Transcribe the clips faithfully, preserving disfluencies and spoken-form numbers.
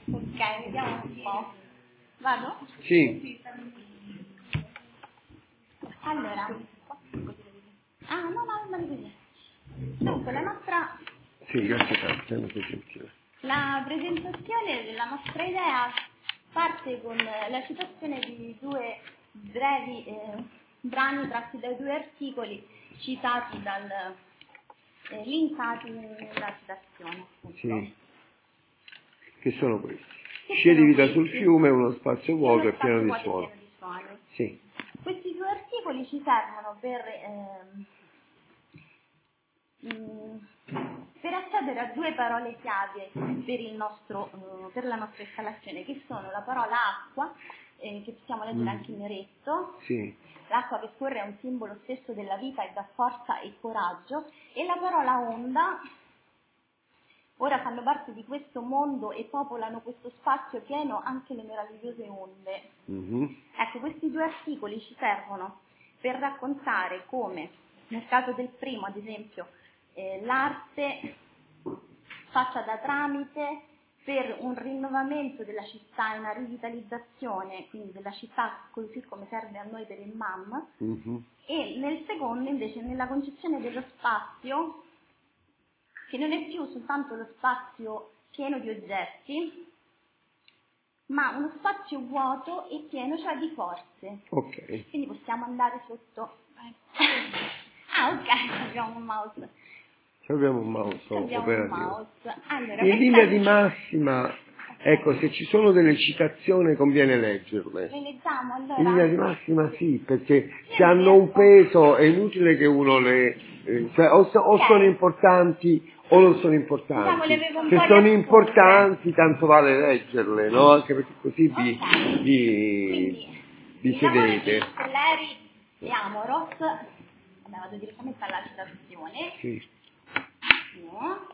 Ok, vediamo un po'. Vado? Sì. Allora. Ah, no, no, non così. Dunque, la nostra... Sì, grazie tanto, molto gentile. La presentazione della nostra idea parte con la citazione di due brevi eh, brani tratti dai due articoli citati dal... Eh, linkati nella citazione. Appunto. Sì. Che sono questi? Che Scia di sono vita questi? sul fiume, uno spazio vuoto Uno e pieno spazio di vuoto e suono. pieno di suoni. Sì. Questi due articoli ci servono per, ehm, mh, per accedere a due parole chiave per, il nostro, uh, per la nostra installazione, che sono la parola acqua, eh, che possiamo leggere Mm. anche in neretto. Sì. L'acqua che scorre è un simbolo stesso della vita e dà forza e coraggio, e la parola onda. Ora fanno parte di questo mondo e popolano questo spazio pieno anche le meravigliose onde. Mm-hmm. Ecco, questi due articoli ci servono per raccontare come, nel caso del primo, ad esempio, eh, l'arte faccia da tramite per un rinnovamento della città e una rivitalizzazione, quindi della città così come serve a noi per il M A M, Mm-hmm. e nel secondo, invece, nella concezione dello spazio, che non è più soltanto lo spazio pieno di oggetti, ma uno spazio vuoto e pieno, cioè di forze. Ok. Quindi possiamo andare sotto. Ah, ok, abbiamo un mouse. Abbiamo un mouse Abbiamo un operativo. mouse. Allora, In linea di pensate- massima, ecco, se ci sono delle citazioni conviene leggerle. Le leggiamo allora? In linea di massima sì, perché se Io non hanno un riesco. peso è inutile che uno le... eh, cioè o, so- o Ok. sono importanti o non sono Diciamo, importanti. le avevo un Se po' sono riassunte. importanti tanto vale leggerle, no? Anche perché così vi, Ok. vi, Quindi, vi il lavoro di sedete. Soleri e Amoros, vabbè, vado direttamente alla citazione, Sì. no?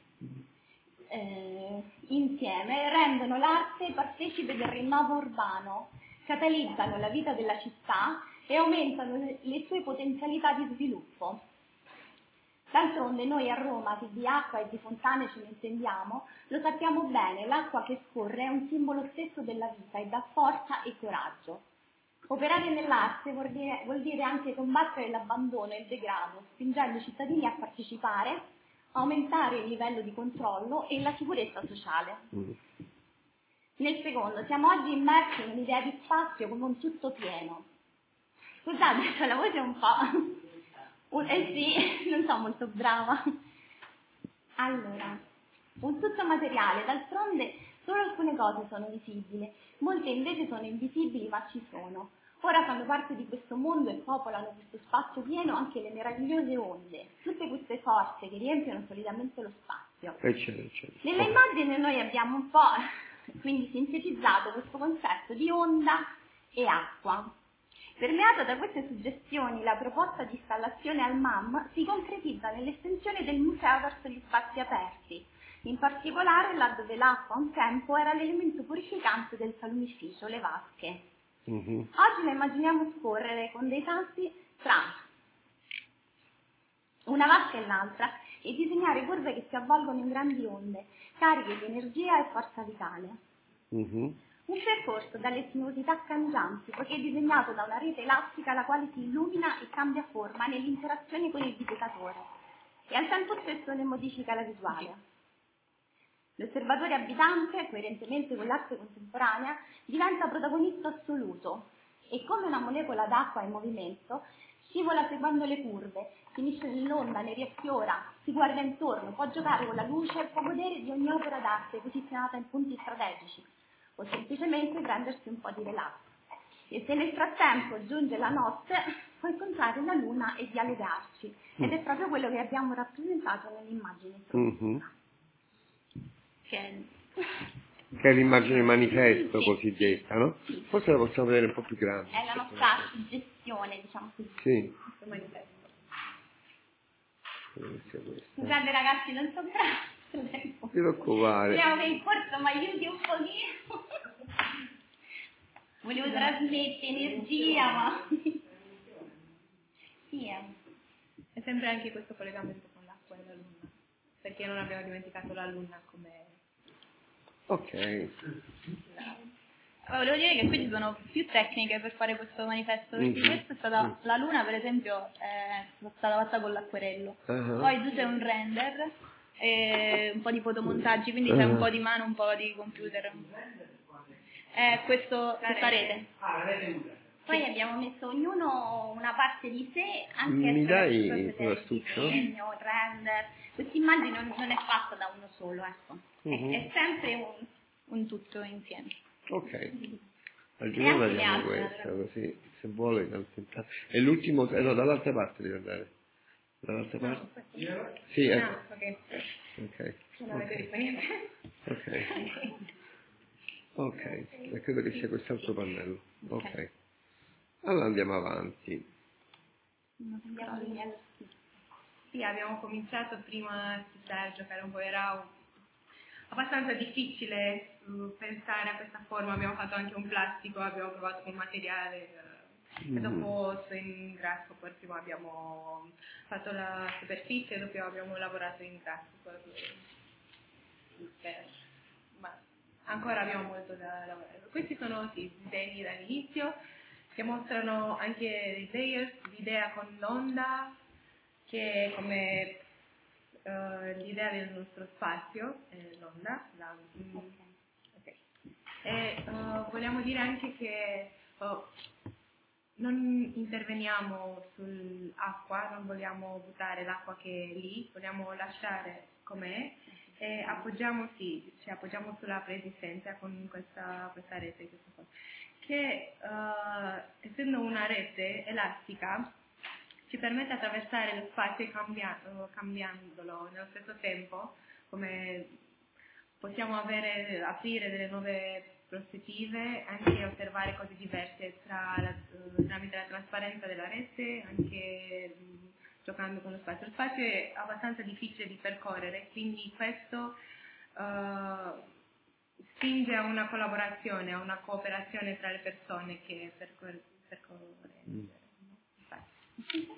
Eh, insieme rendono l'arte partecipe del rinnovo urbano, catalizzano la vita della città e aumentano le, le sue potenzialità di sviluppo. D'altronde noi a Roma, che di acqua e di fontane ce ne intendiamo, lo sappiamo bene, l'acqua che scorre è un simbolo stesso della vita e dà forza e coraggio. Operare nell'arte vuol dire, vuol dire anche combattere l'abbandono e il degrado, spingendo i cittadini a partecipare, aumentare il livello di controllo e la sicurezza sociale. Mm. Nel secondo, siamo oggi immersi in un'idea di spazio come un tutto pieno. Scusate, cioè la voce è un po'... Un, eh sì, non sono molto brava. Allora, un tutto materiale, d'altronde solo alcune cose sono visibili, molte invece sono invisibili ma ci sono. Ora fanno parte di questo mondo e popolano questo spazio pieno anche le meravigliose onde, tutte queste forze che riempiono solidamente lo spazio. Eccetera, eccetera. Nella immagine noi abbiamo un po' quindi sintetizzato questo concetto di onda e acqua. Permeata da queste suggestioni, la proposta di installazione al M A M si concretizza nell'estensione del museo verso gli spazi aperti, in particolare là dove l'acqua un tempo era l'elemento purificante del salumificio, le vasche. Mm-hmm. Oggi la immaginiamo scorrere con dei salti tra una vasca e l'altra e disegnare curve che si avvolgono in grandi onde, cariche di energia e forza vitale. Mm-hmm. Un percorso dalle sinuosità cangianti, poiché è disegnato da una rete elastica la quale si illumina e cambia forma nell'interazione con il visitatore e al tempo stesso ne modifica la visuale. L'osservatore abitante, coerentemente con l'arte contemporanea, diventa protagonista assoluto e come una molecola d'acqua in movimento scivola seguendo le curve, finisce nell'onda, ne riaffiora, si guarda intorno, può giocare con la luce, può godere di ogni opera d'arte posizionata in punti strategici o semplicemente prendersi un po' di relax. E se nel frattempo giunge la notte, può incontrare la luna e dialogarci. Ed è proprio quello che abbiamo rappresentato nell'immagine introduttiva. Mm-hmm. Che... Che è l'immagine manifesto Sì, cosiddetta, no? sì. Forse la possiamo vedere un po' più grande. È la nostra suggestione, diciamo così. Sì. Questo manifesto. Inizia questa. Scusate ragazzi, non so brava. Non ti preoccupare. Speriamo che in corso mi aiuti un pochino. Volevo trasmettere energia, ma... Sì, è... È sempre anche questo collegamento con l'acqua e la luna, perché non abbiamo dimenticato la luna come Ok. Volevo dire che qui ci sono più tecniche per fare questo manifesto, perché Mm-hmm. questa è stata, la luna per esempio è stata fatta con l'acquerello, Uh-huh. poi tu c'è un render, e un po' di fotomontaggi, quindi c'è un po' di mano, un po' di computer. È questo, questa rete. Poi abbiamo messo ognuno una parte di sé, anche Mi dai attraverso un il astuccio? disegno, il render. Questa immagine non, non è fatta da uno solo, ecco. Mhm. È, è sempre un... Un tutto insieme. Ok. Al E giorno anche le vediamo altre, questa, così, se vuole. intanto- E l'ultimo, eh, no, dall'altra parte devi andare. Dall'altra parte? Sì, ecco. Ah, ok. Ok. Non avete Ok. riferimento. Ok. Ok. E credo che sia quest'altro pannello. Ok. Allora andiamo avanti. Andiamo lì al- Sì, abbiamo cominciato prima a studiare, a giocare un po', era un- abbastanza difficile uh, pensare a questa forma, abbiamo fatto anche un plastico, abbiamo provato con materiale uh, e Mhm. dopo su in Grasshopper prima abbiamo fatto la superficie e dopo abbiamo lavorato in Grasshopper, per- ma ancora abbiamo molto da lavorare. Questi sono sì, disegni dall'inizio che mostrano anche dei layers, l'idea con l'onda, che è come uh, l'idea del nostro spazio, eh, l'onda. La, mm, okay. E uh, vogliamo dire anche che oh, non interveniamo sull'acqua, non vogliamo buttare l'acqua che è lì, vogliamo lasciare com'è e appoggiamo, sì, ci appoggiamo sulla preesistenza con questa, questa rete, questa cosa. Che uh, essendo una rete elastica ci permette di attraversare lo spazio cambiando, cambiandolo nello stesso tempo, come possiamo avere, aprire delle nuove prospettive, anche osservare cose diverse tra la, tramite la trasparenza della rete, anche mh, giocando con lo spazio. Lo spazio è abbastanza difficile di percorrere, quindi questo uh, spinge a una collaborazione, a una cooperazione tra le persone che percorre, percorre Mm. lo spazio.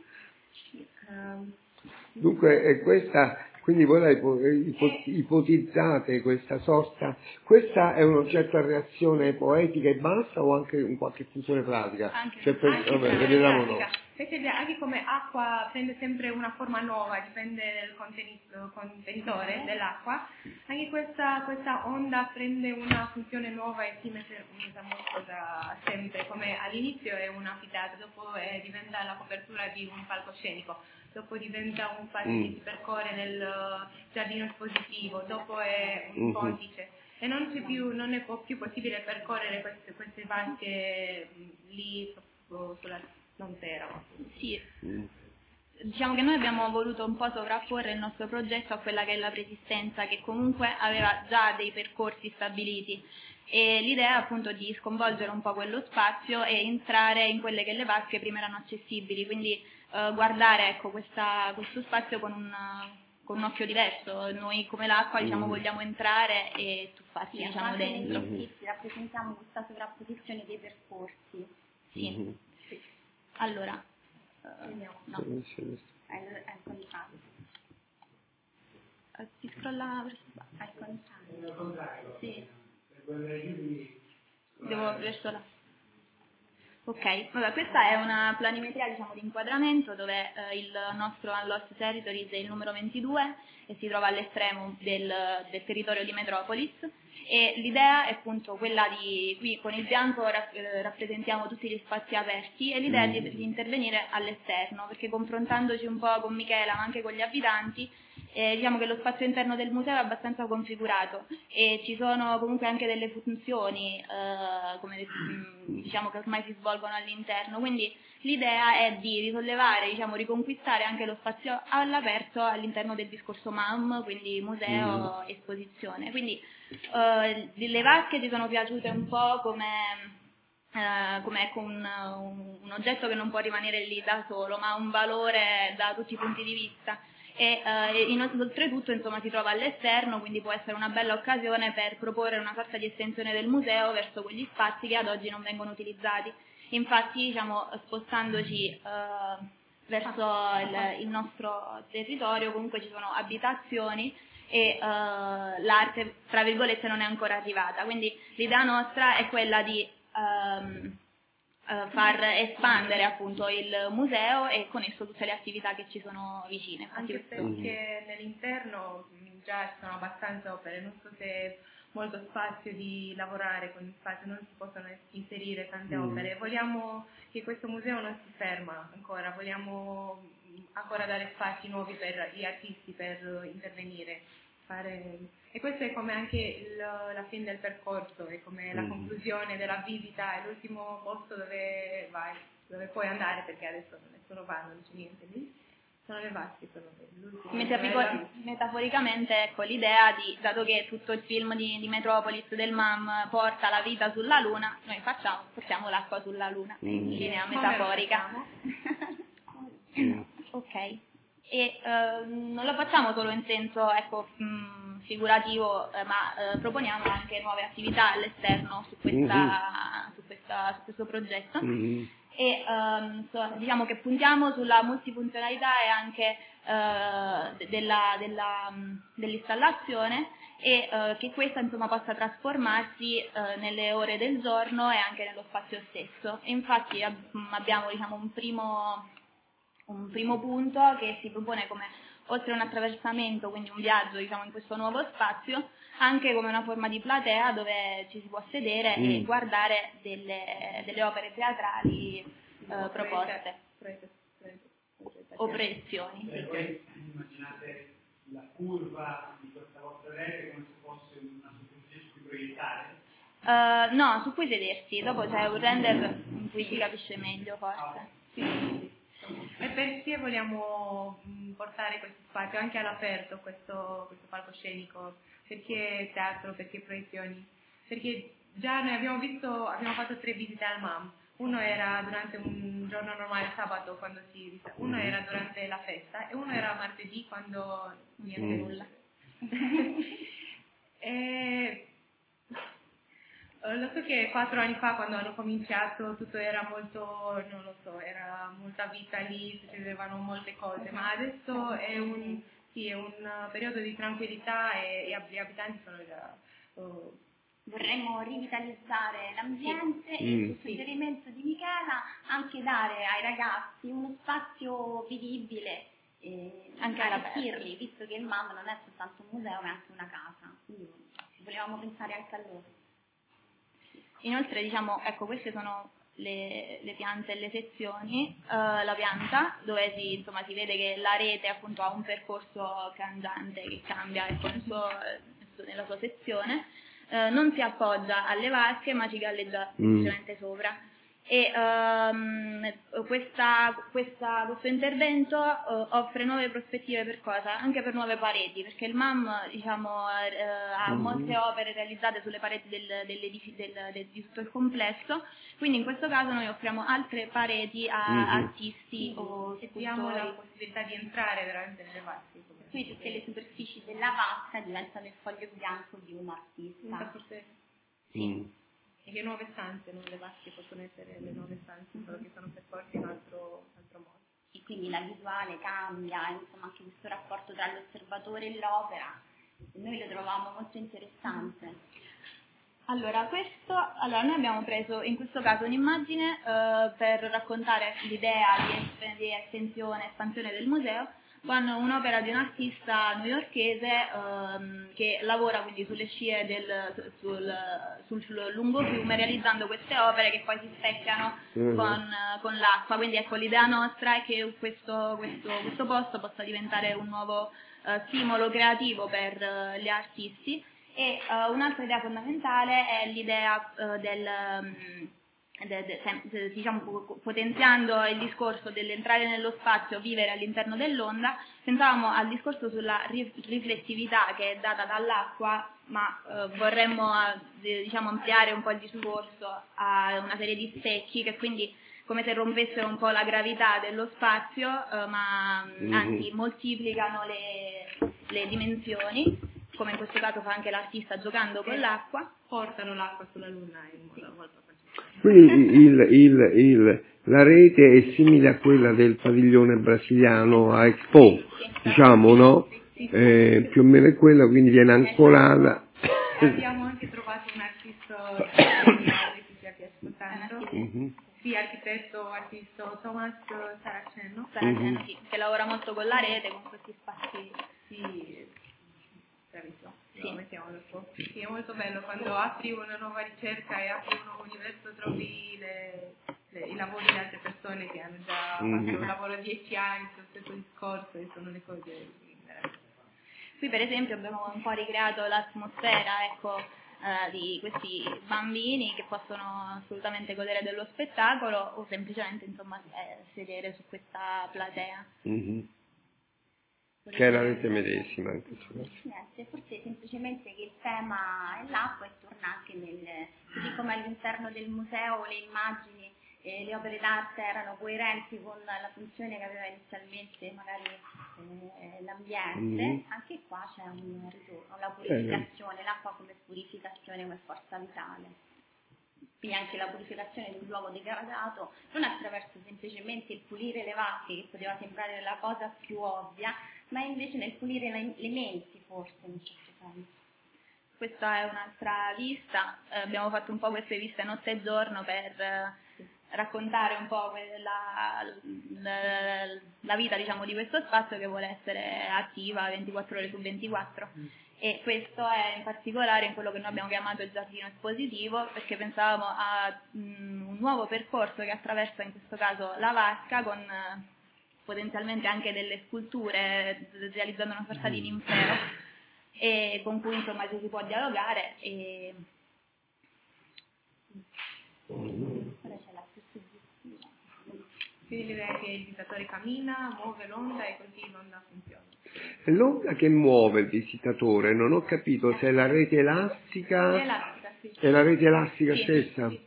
Um, Dunque, è questa, quindi voi la ipo- ipo- ipotizzate questa sorta, questa è un oggetto a reazione poetica e basta o anche un qualche funzione pratica? Anche- Cioè, per, anche vabbè, per che la vediamo pratica. noi. Invece anche come acqua prende sempre una forma nuova, dipende dal contenito- contenitore dell'acqua, anche questa, questa onda prende una funzione nuova e si mette usa molto da sempre, come all'inizio è una fitata, dopo è, diventa la copertura di un palcoscenico, dopo diventa un spazio Mm. che si percorre nel uh, giardino espositivo, dopo è un Mhm. pontice. E non, c'è più, non è po- più possibile percorrere queste, queste vasche mh, lì proprio sulla frontiera. Sì, Mm. diciamo che noi abbiamo voluto un po' sovrapporre il nostro progetto a quella che è la Preesistenza, che comunque aveva già dei percorsi stabiliti, e l'idea è appunto di sconvolgere un po' quello spazio e entrare in quelle che le vasche prima erano accessibili, quindi eh, guardare, ecco, questa, questo spazio con un, con un occhio diverso. Noi come l'acqua, diciamo, Mm. vogliamo entrare e tuffarci, Sì, diciamo, anche dentro. negli schizzi rappresentiamo questa sovrapposizione dei percorsi. Sì. Mhm. Allora, eh, no, Sì, sì, sì. È il, è il contrario. Eh, si scrolla verso il basso. È il contrario. Sì. Devo verso là. Ok, vabbè, questa è una planimetria, diciamo, di inquadramento dove eh, il nostro Unlost Territories è il numero ventidue e si trova all'estremo del, del territorio di Metropolis, e l'idea è appunto quella di, qui con il bianco ra- eh, rappresentiamo tutti gli spazi aperti, e l'idea è di, di intervenire all'esterno, perché confrontandoci un po' con Michela ma anche con gli abitanti, Eh, diciamo che lo spazio interno del museo è abbastanza configurato e ci sono comunque anche delle funzioni eh, come, mh, diciamo, che ormai si svolgono all'interno, quindi l'idea è di risollevare, diciamo, riconquistare anche lo spazio all'aperto all'interno del discorso M A M, quindi museo, Mm. esposizione. Quindi eh, le vasche ci sono piaciute un po' come Uh, come ecco un, un, un oggetto che non può rimanere lì da solo, ma ha un valore da tutti i punti di vista, e uh, in, oltretutto insomma si trova all'esterno, quindi può essere una bella occasione per proporre una sorta di estensione del museo verso quegli spazi che ad oggi non vengono utilizzati. Infatti, diciamo, spostandoci uh, verso il, il nostro territorio, comunque ci sono abitazioni e uh, l'arte, tra virgolette, non è ancora arrivata. Quindi l'idea nostra è quella di um, uh, far espandere appunto il museo e con esso tutte le attività che ci sono vicine. Anche perché nell'interno già ci sono abbastanza opere, non so se molto spazio di lavorare con gli spazi, non si possono inserire tante mm. opere. Vogliamo che questo museo non si ferma ancora, vogliamo ancora dare spazi nuovi per gli artisti per intervenire. Fare... E questo è come anche il, la fine del percorso, è come mm. la conclusione della visita, è l'ultimo posto dove vai, dove puoi andare, perché adesso nessuno va, non c'è niente lì. Sono le vasche, sono l'ultimo. Metaforico- metaforicamente, ecco, l'idea di, dato che tutto il film di, di Metropolis del M A M porta la vita sulla Luna, noi facciamo, portiamo l'acqua sulla Luna, mm. in linea metaforica. Ok. E uh, non lo facciamo solo in senso, ecco, mh, figurativo, eh, ma uh, proponiamo anche nuove attività all'esterno su, questa, mm-hmm. su, questa, su questo progetto. Mm-hmm. E um, so, diciamo che puntiamo sulla multifunzionalità e anche uh, della, della, um, dell'installazione e uh, che questa insomma possa trasformarsi uh, nelle ore del giorno e anche nello spazio stesso. E infatti ab- abbiamo diciamo un primo, un primo punto che si propone come, oltre a un attraversamento, quindi un viaggio diciamo in questo nuovo spazio, anche come una forma di platea dove ci si può sedere mm. e guardare delle, delle opere teatrali eh, proposte o proiezioni. Perché immaginate la curva di questa vostra rete come se fosse una superficie su cui proiettare? Uh, no, su cui sedersi, dopo c'è un render in cui si capisce meglio forse. Ah, sì. E perché vogliamo portare questo spazio anche all'aperto, questo, questo palcoscenico? Perché teatro, perché proiezioni? Perché già noi abbiamo visto, abbiamo fatto tre visite al M A M. Uno era durante un giorno normale, sabato, quando si uno era durante la festa e uno era martedì quando niente nulla. E lo so che quattro anni fa, quando hanno cominciato, tutto era molto, non lo so, era molta vita lì, succedevano molte cose, ma adesso è un, sì, è un periodo di tranquillità e gli abitanti sono già... Oh. Vorremmo rivitalizzare l'ambiente sì. e mm. sul suggerimento di Michela anche dare ai ragazzi uno spazio vivibile, eh, anche arricchirli, visto che il M A M non è soltanto un museo ma è anche una casa, quindi volevamo pensare anche a loro. Inoltre, diciamo, ecco, queste sono le, le piante e le sezioni. Uh, la pianta, dove si, insomma, si vede che la rete appunto ha un percorso cangiante che cambia ecco, nel suo, nella sua sezione, uh, non si appoggia alle vasche ma ci galleggia semplicemente mm. sopra. E um, questa, questa, questo intervento uh, offre nuove prospettive per cosa? Anche per nuove pareti, perché il M A M diciamo, uh, ha molte opere realizzate sulle pareti del, del, del, di tutto il complesso, quindi in questo caso noi offriamo altre pareti a mm-hmm. artisti o e diamo la possibilità di entrare veramente nelle vasche. Quindi tutte le superfici della vasca diventano il foglio bianco di un artista. Sì. Mm. E che nuove stanze, non le vasche possono essere le nuove stanze, solo che sono percorse in altro, altro modo. E quindi la visuale cambia, insomma anche questo rapporto tra l'osservatore e l'opera, noi lo trovavamo molto interessante. Allora, questo, allora noi abbiamo preso in questo caso un'immagine eh, per raccontare l'idea di, di estensione, espansione del museo, con un'opera di un artista newyorkese ehm, che lavora quindi sulle scie del, sul, sul, sul lungofiume realizzando queste opere che poi si specchiano mm-hmm. con, con l'acqua. Quindi ecco, l'idea nostra è che questo, questo, questo posto possa diventare un nuovo eh, stimolo creativo per eh, gli artisti. E uh, un'altra idea fondamentale è l'idea uh, del, um, de, de, de, diciamo, potenziando il discorso dell'entrare nello spazio, vivere all'interno dell'onda, pensavamo al discorso sulla riflettività che è data dall'acqua, ma uh, vorremmo uh, diciamo, ampliare un po' il discorso a una serie di specchi che quindi come se rompessero un po' la gravità dello spazio, uh, ma mm-hmm. anzi moltiplicano le, le dimensioni, come in questo caso fa anche l'artista giocando con l'acqua. Portano l'acqua sulla luna in modo molto facile. Quindi il, il, il, la rete è simile a quella del padiglione brasiliano a Expo, sì, sì, diciamo, no? Sì, eh, più o meno è quella, quindi viene ancorata. Abbiamo anche trovato un artista che ci piace ascoltando. Mm-hmm. Sì, architetto, artista Thomas Saraceno. Saraceno, sì, che lavora molto con la rete, con questi spazi. Sì, bravissimo. Sì. Lo mettiamo dopo. Sì, è molto bello quando apri una nuova ricerca e apri un nuovo universo, trovi le, le, i lavori di altre persone che hanno già Mm-hmm. fatto un lavoro dieci anni sullo stesso discorso e sono le cose veramente. Qui per esempio abbiamo un po' ricreato l'atmosfera, ecco, eh, di questi bambini che possono assolutamente godere dello spettacolo o semplicemente insomma eh, sedere su questa platea. Mm-hmm. Che è la rete medesima. Niente, forse semplicemente che il tema è l'acqua e torna anche nel, così come all'interno del museo le immagini e le opere d'arte erano coerenti con la funzione che aveva inizialmente magari eh, l'ambiente, Mm-hmm. anche qua c'è un ritorno, la purificazione, l'acqua come purificazione, come forza vitale. Quindi anche la purificazione di un luogo degradato, non attraverso semplicemente il pulire le vasche, che poteva sembrare la cosa più ovvia, ma invece nel pulire le, le menti, forse, in un certo senso. Questa è un'altra vista, eh, abbiamo fatto un po' queste viste notte e giorno per eh, raccontare un po' la, la, la vita, diciamo, di questo spazio che vuole essere attiva ventiquattro ore su ventiquattro. E questo è in particolare in quello che noi abbiamo chiamato il giardino espositivo, perché pensavamo a mh, un nuovo percorso che attraversa in questo caso la vasca con eh, potenzialmente anche delle sculture, realizzando una sorta di ninfeo e con cui insomma ci si può dialogare. E Ora c'è la più suggestiva. Quindi l'idea è che il visitatore cammina, muove l'onda e così l'onda funziona. L'onda che muove il visitatore, non ho capito se è la rete elastica, È elastica, sì. è la rete elastica Sì, stessa? Sì.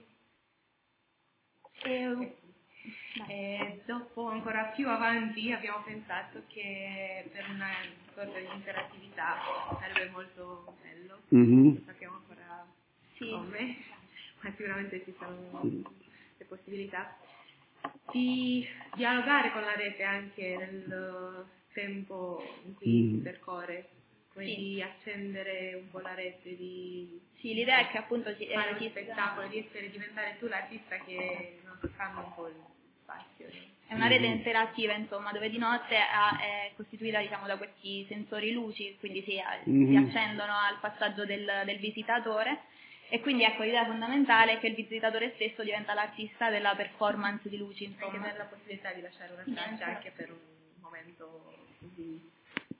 E, e dopo ancora più avanti abbiamo pensato che per una sorta di interattività sarebbe molto bello, Mm-hmm. non sappiamo ancora sì, come, ma sicuramente ci sono le possibilità di dialogare con la rete anche nel tempo in cui Mm. si percorre, come Sì. di accendere un po' la rete, di sì, l'idea è che appunto si, fare eh, uno si- spettacolo, di essere, diventare tu l'artista che non cambia un po' il spazio. è una rete interattiva, insomma, dove di notte ha- è costituita, diciamo, da questi sensori luci, quindi si, si Mhm. accendono al passaggio del, del visitatore, e quindi ecco l'idea fondamentale è che il visitatore stesso diventa l'artista della performance di luci, Anche insomma. per la possibilità di lasciare una traccia anche per un momento così.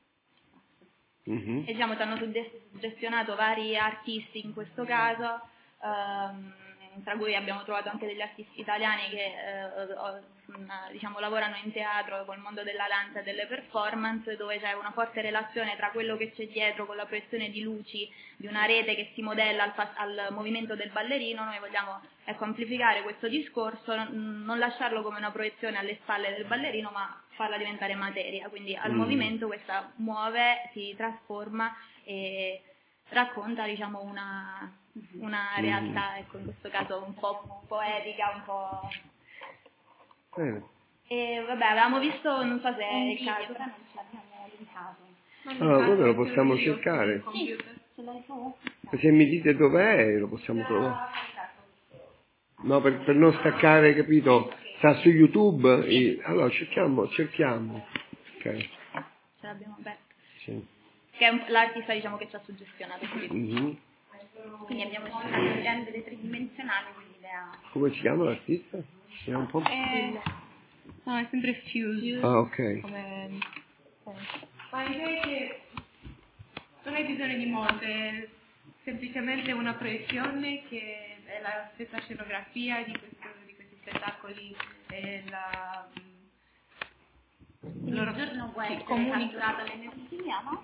Mhm. E diciamo ci hanno suggestionato vari artisti in questo caso, ehm, tra cui abbiamo trovato anche degli artisti italiani che eh, diciamo lavorano in teatro col mondo della danza e delle performance, dove c'è una forte relazione tra quello che c'è dietro con la proiezione di luci di una rete che si modella al, fa- al movimento del ballerino. Noi vogliamo ecco, amplificare questo discorso, non, non lasciarlo come una proiezione alle spalle del ballerino, ma farla diventare materia, quindi al Mm. movimento questa muove, si trasforma e racconta diciamo una, una realtà, ecco, in questo caso un po' poetica, un po'. Bene. E vabbè, avevamo visto, non so se è Un il video, caso. però non ce l'abbiamo linkato. Allora, quello lo possiamo cercare. Sì, ce l'hai tu? Se mi dite dov'è, lo possiamo trovare. No, per, per non staccare, capito? Sta su YouTube. e- allora, cerchiamo, cerchiamo. Ok. Ce l'abbiamo aperto. Sì. Che è un- l'artista diciamo che ci ha suggestionato. Mhm. Quindi abbiamo cercato di rendere tridimensionale quell'idea. Come si chiama l'artista? Si chiama un po'? Eh, no, è sempre Fuse. Ah, ok. Come, ma l'idea è che non hai bisogno di molto, è semplicemente una proiezione che è la stessa scenografia di, questo, di questi spettacoli e la Quindi loro il giorno può essere comunicano. catturato l'energia, no?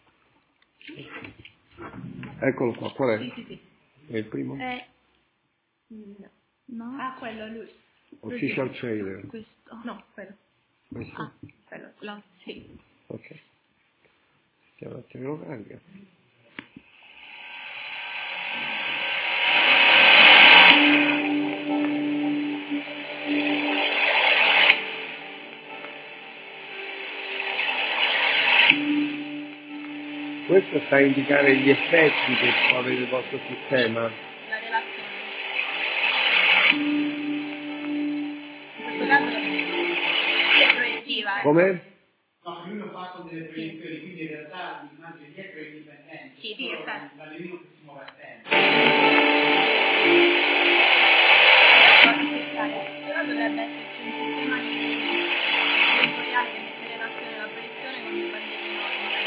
Eccolo qua, qual è? Sì, sì, sì. È il primo? Eh, No. no, Ah, quello, lui. Official trailer. questo. No, quello. Questo? Ah, quello. Là. Sì. Ok. Stiamo a telecarica. questo sta a indicare gli effetti che può avere il vostro sistema. La relazione. In questo caso è proiettiva. Come? No, lui lo fa con delle proiezioni, quindi in realtà l'immagine dietro è indipendente. Sì, sì, esatto. L'allenino che si muove a tempo. Però dovrebbe esserci un sistema di sensoriale che mette in relazione la proiezione con il bandierino.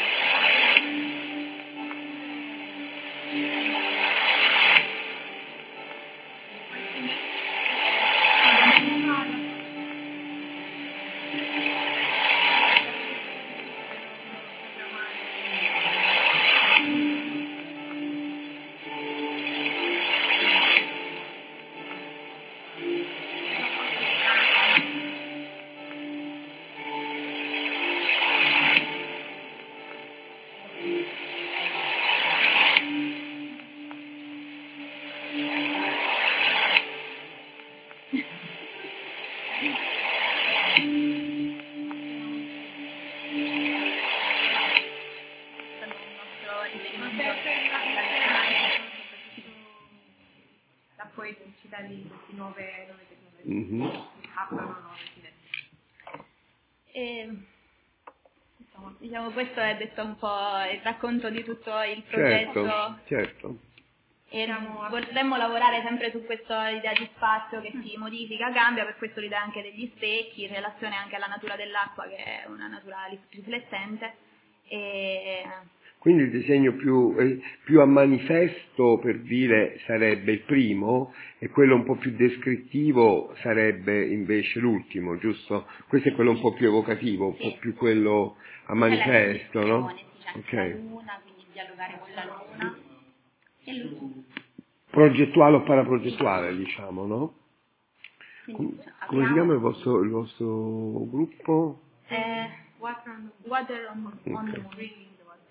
La poeticità di queste nuove, nuove tecnologie Mm-hmm. che aprono nuove finestre. E, insomma, diciamo, questo è detto un po' il racconto di tutto il progetto. Certo, certo. E Siamo a- vorremmo lavorare sempre su questa idea di spazio che si modifica, cambia, per questo l'idea anche degli specchi, in relazione anche alla natura dell'acqua, che è una natura riflettente. E Quindi il disegno più, eh, più a manifesto, per dire, sarebbe il primo, e quello un po' più descrittivo sarebbe invece l'ultimo, giusto? Questo è quello un po' più evocativo, un Sì. po' più quello a manifesto, no? Sì, c'è anche la Ok. luna, quindi dialogare con la luna. E l'ultimo. Progettuale o paraprogettuale, diciamo, no? Quindi, Com- cioè, Come si abbiamo- chiama il vostro, il vostro gruppo? eh, Water on the Water on, on the Ok. Moon. Breathing the water.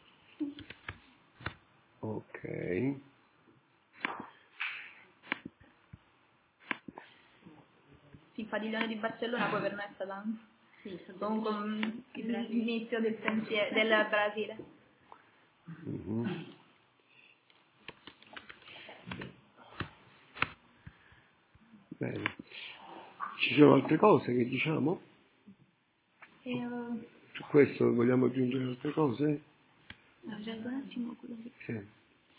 Ok. Sì, il padiglione di Barcellona poi per noi è stata Sì, sono comunque un- l'inizio del pensiero del Brasile. Mhm. Bene. Ci sono altre cose che diciamo? E, uh, Su questo vogliamo aggiungere altre cose? leggo un attimo quello che... Sì.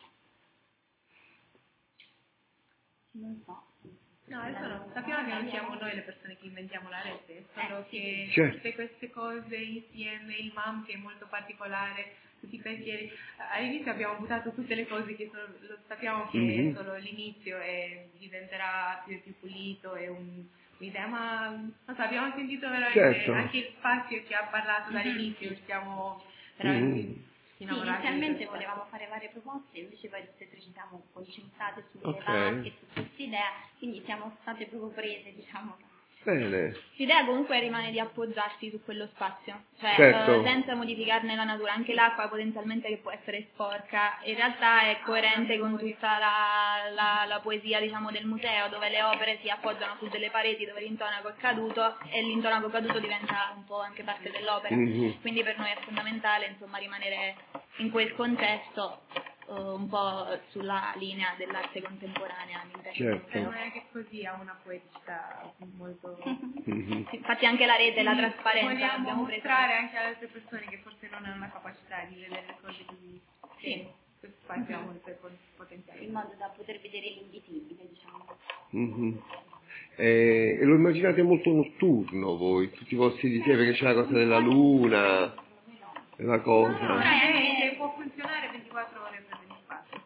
non so. No, adesso no, sappiamo che non siamo noi le persone che inventiamo la rete, solo che Certo. tutte queste cose insieme, il M A M che è molto particolare, tutti i pensieri, all'inizio abbiamo buttato tutte le cose che sono, lo sappiamo che Mhm. è solo l'inizio e diventerà più e più pulito, è un, un'idea, ma non so, abbiamo sentito veramente Certo. anche il spazio che ha parlato dall'inizio, siamo veramente Mhm. Sì, innamorati. inizialmente di questo. volevamo fare varie proposte, invece poi tutte e tre ci siamo concentrate sulle Ok. vasche, su questa idea, quindi siamo state proprio prese, diciamo. Bene. L'idea comunque rimane di appoggiarsi su quello spazio, cioè Certo. eh, senza modificarne la natura, anche l'acqua potenzialmente che può essere sporca, in realtà è coerente con tutta la, la, la poesia, diciamo, del museo, dove le opere si appoggiano su delle pareti dove l'intonaco è caduto e l'intonaco caduto diventa un po' anche parte dell'opera, Mhm. quindi per noi è fondamentale, insomma, rimanere in quel contesto eh, un po' sulla linea dell'arte contemporanea all'interno Certo. Per del museo. me che così ha una poeticità molto... Mhm. Sì, infatti anche la rete, la trasparenza Vogliamo l'abbiamo presa. mostrare anche alle altre persone che forse non hanno la capacità di vedere le cose così. Sì. Questo spazio ha molto potenziale. In modo da poter vedere l'invisibile, diciamo. Mhm. Eh, e lo immaginate molto notturno voi, tutti i vostri disegni, perché c'è la cosa della luna, la No, no, cosa. veramente può funzionare ventiquattro ore per ventiquattro.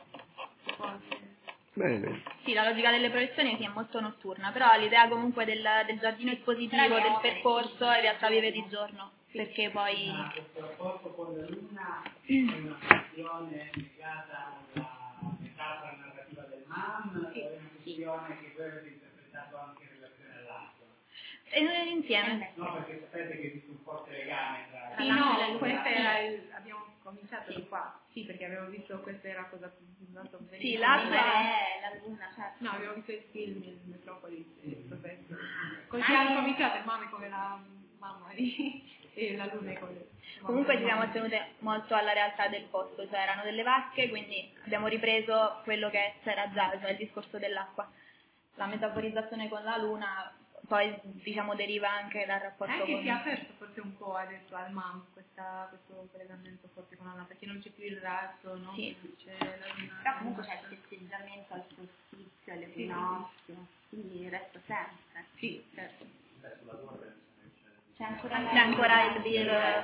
Può- Bene. Sì, la logica delle proiezioni sì, è molto notturna, però l'idea comunque del, del giardino espositivo, del percorso, in realtà vive di giorno, perché poi... Ma questo rapporto con la Luna è una questione legata alla metafora narrativa del M A M, o è una questione che voi avete interpretato anche in relazione all'acqua? E noi insieme. No, perché sapete che esiste un forte legame tra... Sì, no, questo era il... abbiamo cominciato di qua. Sì, perché abbiamo visto questa era cosa più... non so, Sì, L'acqua l'acqua è... è la luna, certo. No, abbiamo visto il film, il Metropolis, il professore. Così hanno cominciato il mame come la mamma di... e la luna è come... Comunque ci siamo tenute molto alla realtà del posto, cioè erano delle vasche, quindi abbiamo ripreso quello che c'era già, cioè il discorso dell'acqua. La metaforizzazione con la luna poi diciamo deriva anche dal rapporto anche con... si è aperto forse un po' adesso al M A M questa, questo collegamento forse con la luna, perché non c'è più il razzo, no? Sì. C'è la luna. Però comunque c'è il festeggiamento al solstizio, all'equinozio, quindi il resto sempre. Sì, certo. C'è ancora, C'è ancora il bir...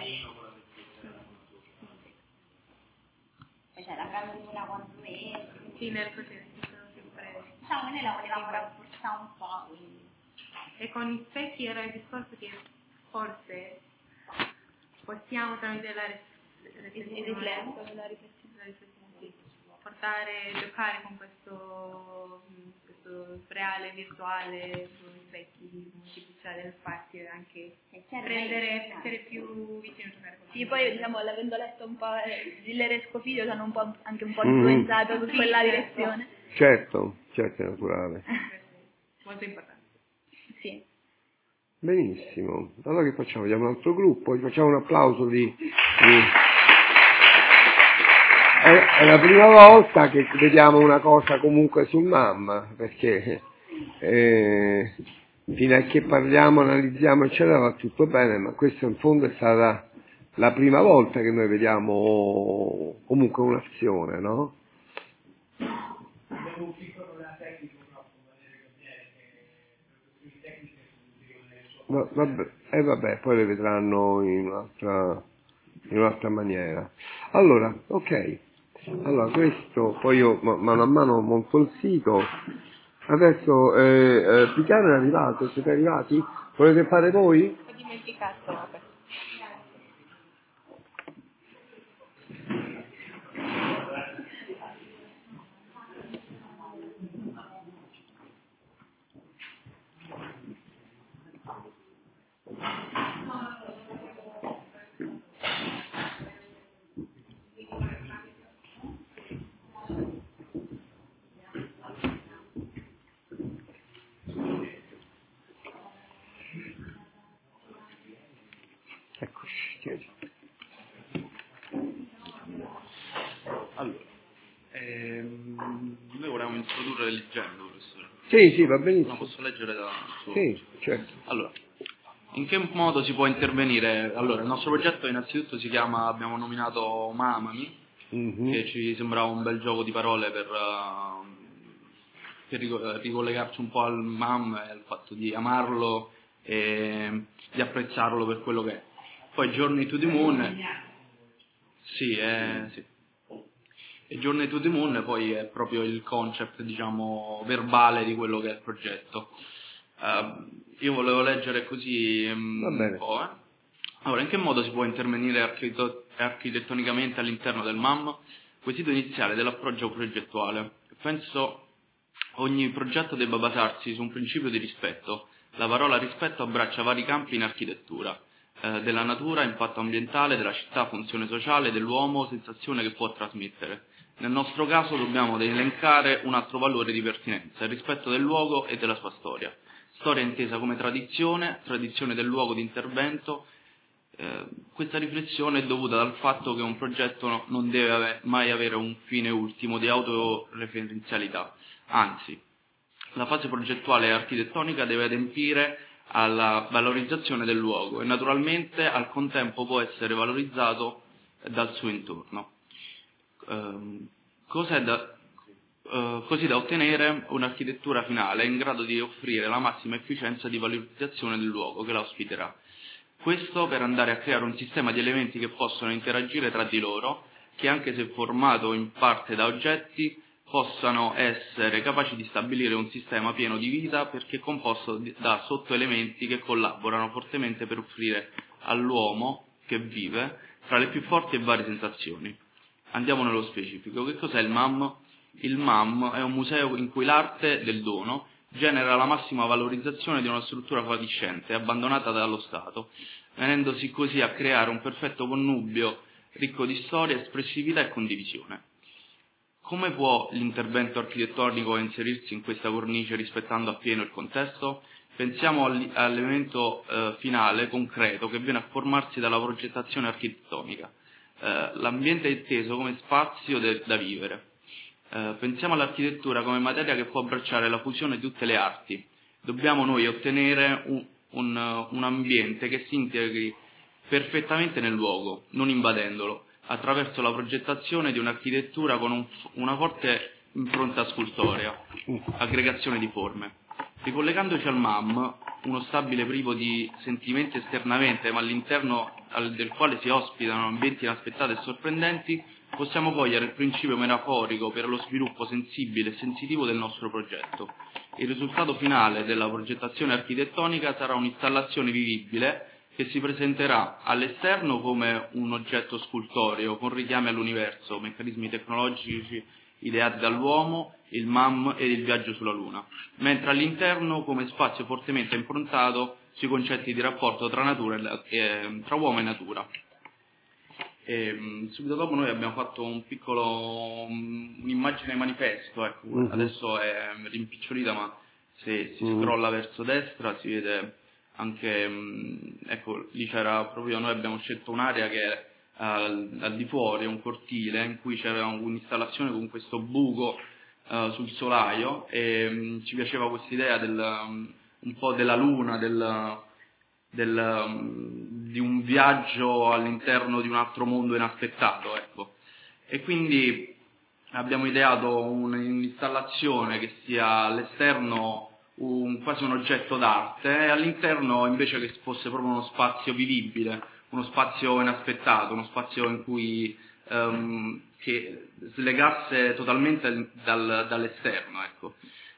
Poi c'è la candela quando esce. Sì, nel processo sono sempre... Diciamo che noi la volevamo rafforzare un po', quindi. E con gli specchi era il discorso che forse possiamo tramite la riflessione, il riflesso, la riflessione, la riflessione sì, portare, giocare con questo, questo reale, virtuale, con gli specchi, artificiale del spazio e anche prendere, essere più vicino a giocare con Sì, poi diciamo, avendo letto un po' Gillero e Scofiglio, ci hanno un po' anche un po' Mm. influenzato su Sì, quella certo. direzione. Certo, certo, è naturale. molto importante. Sì. Benissimo. Allora che facciamo? Vediamo un altro gruppo, gli facciamo un applauso di... di... È, è la prima volta che vediamo una cosa comunque sul M A M, perché eh, fino a che parliamo, analizziamo eccetera va tutto bene, ma questa in fondo è stata la prima volta che noi vediamo comunque un'azione, no? Abbiamo un piccolo problema tecnico proprio, Valerio Gabriele, che le tecniche funzionano nel suo Va- vabbè, e vabbè, poi le vedranno in un'altra, in un'altra maniera. Allora, ok. Allora, questo, poi io ma- mano a mano monto il sito. Adesso, eh, eh, Pichiano è arrivato, siete arrivati? Volete fare voi? Ho dimenticato, vabbè. Eccoci, chiedi. Allora, ehm, noi volevamo introdurre leggendo, professore. Sì, sì, va La benissimo. posso leggere da suo? Sì, certo. Allora, in che modo si può intervenire? Allora, il nostro progetto innanzitutto si chiama, abbiamo nominato Mamami, Mhm. che ci sembrava un bel gioco di parole per, uh, per rico- ricollegarci un po' al M A M e al fatto di amarlo e di apprezzarlo per quello che è. Poi Journey to the Moon, sì, è, sì. E Journey to the Moon poi è proprio il concept, diciamo, verbale di quello che è il progetto. Uh, io volevo leggere così um, Va bene. un po', eh. Allora, in che modo si può intervenire architett- architettonicamente all'interno del M A M? Quesito iniziale dell'approccio progettuale. Penso ogni progetto debba basarsi su un principio di rispetto. La parola rispetto abbraccia vari campi in architettura, eh, della natura, impatto ambientale, della città, funzione sociale, dell'uomo, sensazione che può trasmettere. Nel nostro caso dobbiamo elencare un altro valore di pertinenza, il rispetto del luogo e della sua storia. Storia intesa come tradizione, tradizione del luogo di intervento. Eh, questa riflessione è dovuta dal fatto che un progetto no, non deve ave- mai avere un fine ultimo di autoreferenzialità, anzi, la fase progettuale e architettonica deve adempiere alla valorizzazione del luogo e naturalmente al contempo può essere valorizzato dal suo intorno. Eh, cos'è da, eh, così da ottenere un'architettura finale in grado di offrire la massima efficienza di valorizzazione del luogo che la ospiterà. Questo per andare a creare un sistema di elementi che possono interagire tra di loro, che anche se formato in parte da oggetti, possano essere capaci di stabilire un sistema pieno di vita perché composto da sottoelementi che collaborano fortemente per offrire all'uomo che vive tra le più forti e varie sensazioni. Andiamo nello specifico. Che cos'è il M A M? Il M A M è un museo in cui l'arte del dono genera la massima valorizzazione di una struttura fatiscente abbandonata dallo Stato, venendosi così a creare un perfetto connubio ricco di storia, espressività e condivisione. Come può l'intervento architettonico inserirsi in questa cornice rispettando appieno il contesto? Pensiamo all'elemento eh, finale, concreto, che viene a formarsi dalla progettazione architettonica. Eh, l'ambiente è inteso come spazio de- da vivere. Eh, pensiamo all'architettura come materia che può abbracciare la fusione di tutte le arti. Dobbiamo noi ottenere un, un, un ambiente che si integri perfettamente nel luogo, non invadendolo, attraverso la progettazione di un'architettura con un, una forte impronta scultorea, aggregazione di forme. Ricollegandoci al M A M, uno stabile privo di sentimenti esternamente, ma all'interno del quale si ospitano ambienti inaspettati e sorprendenti, possiamo cogliere il principio metaforico per lo sviluppo sensibile e sensitivo del nostro progetto. Il risultato finale della progettazione architettonica sarà un'installazione vivibile che si presenterà all'esterno come un oggetto scultoreo con richiami all'universo, meccanismi tecnologici ideati dall'uomo, il M A M e il viaggio sulla Luna, mentre all'interno come spazio fortemente improntato sui concetti di rapporto tra, natura e, eh, tra uomo e natura. E, subito dopo noi abbiamo fatto un piccolo un'immagine manifesto, ecco, uh-huh. Adesso è rimpicciolita, ma se si uh-huh. scrolla verso destra si vede anche, ecco, lì c'era proprio, noi abbiamo scelto un'area che è al, al di fuori, un cortile in cui c'era un'installazione con questo buco uh, sul solaio, e um, ci piaceva questa idea del, um, un po' della luna, del, del, um, di un viaggio all'interno di un altro mondo inaspettato, ecco. E quindi abbiamo ideato un'installazione che sia all'esterno un, quasi un oggetto d'arte, e all'interno invece che fosse proprio uno spazio vivibile, uno spazio inaspettato, uno spazio in cui um, che slegasse totalmente dal, dall'esterno, ecco.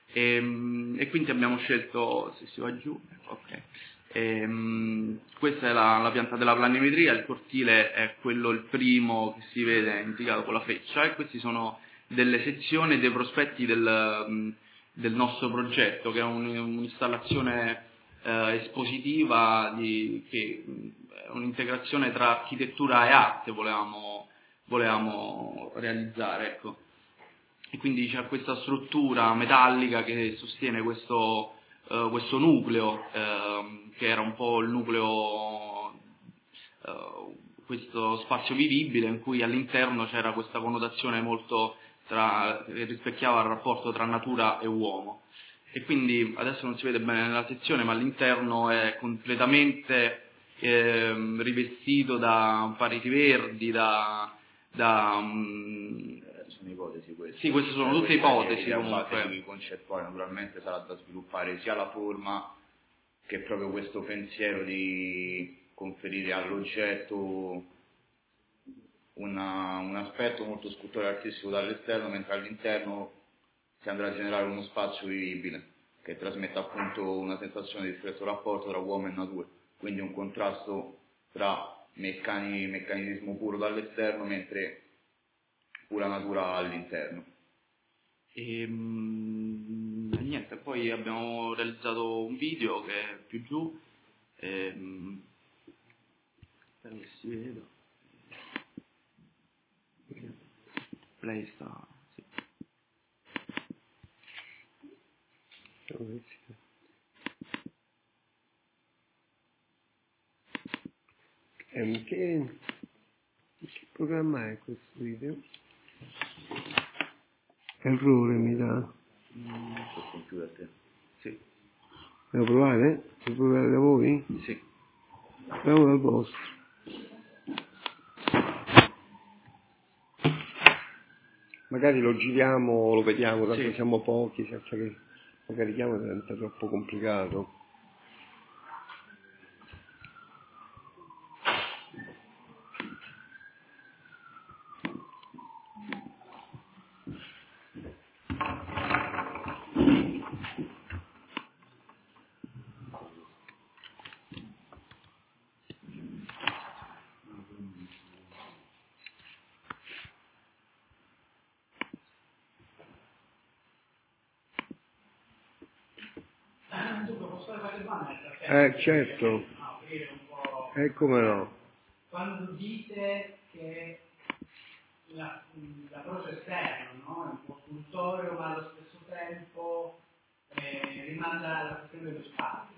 E, e quindi abbiamo scelto, se si va giù, ok. E, um, questa è la, la pianta della planimetria, il cortile è quello, il primo che si vede indicato con la freccia, e questi sono delle sezioni, dei prospetti del, um, del nostro progetto, che è un, un'installazione eh, espositiva di, che è un'integrazione tra architettura e arte volevamo, volevamo realizzare, ecco. E quindi c'è questa struttura metallica che sostiene questo, uh, questo nucleo, uh, che era un po' il nucleo, uh, questo spazio vivibile in cui all'interno c'era questa connotazione molto tra, che rispecchiava il rapporto tra natura e uomo. E quindi adesso non si vede bene nella sezione, ma all'interno è completamente eh, rivestito da pareti verdi, da... da um, sono ipotesi queste. Sì, queste sono tutte ipotesi comunque. Il concettuale naturalmente sarà da sviluppare sia la forma che proprio questo pensiero di conferire all'oggetto una, un aspetto molto scultoreo e artistico dall'esterno, mentre all'interno si andrà a generare uno spazio vivibile che trasmetta appunto una sensazione di stretto rapporto tra uomo e natura, quindi un contrasto tra meccani, meccanismo puro dall'esterno mentre pura natura all'interno. E mh, niente, poi abbiamo realizzato un video che è più giù, e, mh, spero che si veda. Play sta, sì. Eh, che, che programma è questo video? Errore mi dà. Mm, sul computer te. Sì. Devo provare? Devo provare da voi? Sì. Proviamo dal vostro. Magari lo giriamo, lo vediamo, tanto sì. Siamo pochi, senza che lo carichiamo diventa troppo complicato. Eh, certo. E eh, come no? Quando dite che la, l'approccio esterno, no? È un po' scultoreo, ma allo stesso tempo eh, rimanda alla questione dello spazio.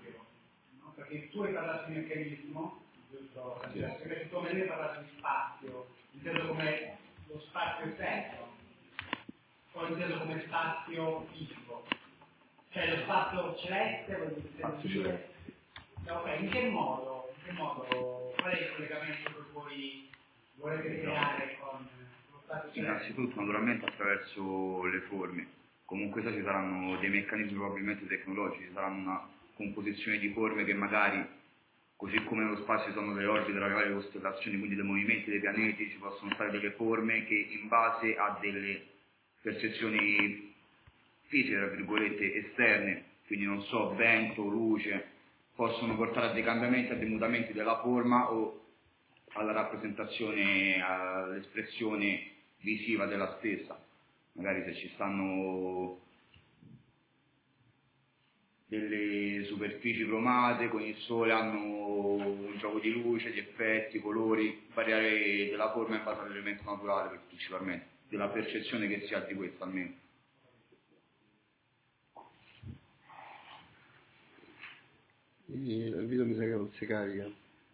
perché tu hai parlato di meccanismo, giusto? Sì. Perché come lei hai parlato di spazio, inteso come lo spazio esterno, o inteso come spazio fisico. Cioè lo spazio celeste, voglio Spazio dire. celeste. Ok, in che modo? In che modo? Qual è il collegamento che voi volete creare con lo spazio celeste? Innanzitutto, naturalmente, attraverso le forme. Comunque ci saranno dei meccanismi probabilmente tecnologici, saranno una composizione di forme che magari, così come nello spazio sono delle orbite tra le varie costellazioni, quindi dei movimenti dei pianeti, ci possono stare delle forme che in base a delle percezioni fisiche, tra virgolette, esterne, quindi non so, vento, luce, possono portare a dei cambiamenti, a dei mutamenti della forma o alla rappresentazione, all'espressione visiva della stessa. Magari se ci stanno delle superfici cromate con il sole hanno un gioco di luce, di effetti, colori, variare della forma in base all'elemento naturale principalmente, della percezione che si ha di questo almeno. Il video mi sa che non si carica.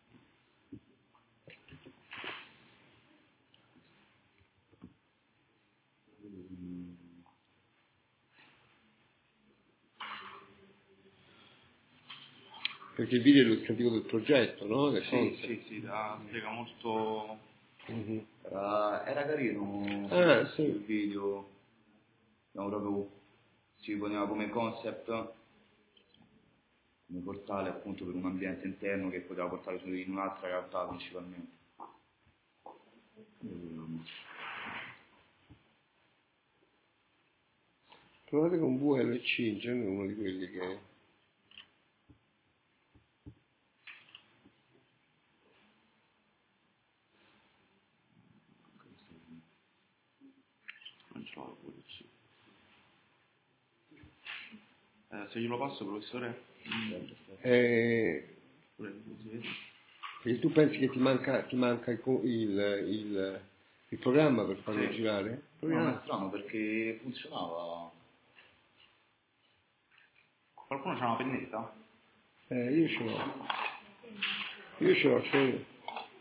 Perché il video è illustrativo del progetto, no? Del sì, sì, sì, da, spiega molto. Mm-hmm. Era, era carino ah, sì. il video, no, proprio si poneva come concept, come portale appunto per un ambiente interno che poteva portare su in un'altra realtà principalmente. Mm. Provate con V L C, in genere uno di quelli che... Non ce l'ho V L C. Eh, se glielo passo, professore? Eh, Pure si vede. perché tu pensi che ti manca, ti manca il, co- il, il, il programma per farlo Sì. girare? No, è strano perché funzionava. Qualcuno c'ha una pennetta? Eh, io ce l'ho. Io ce l'ho, ce l'ho io.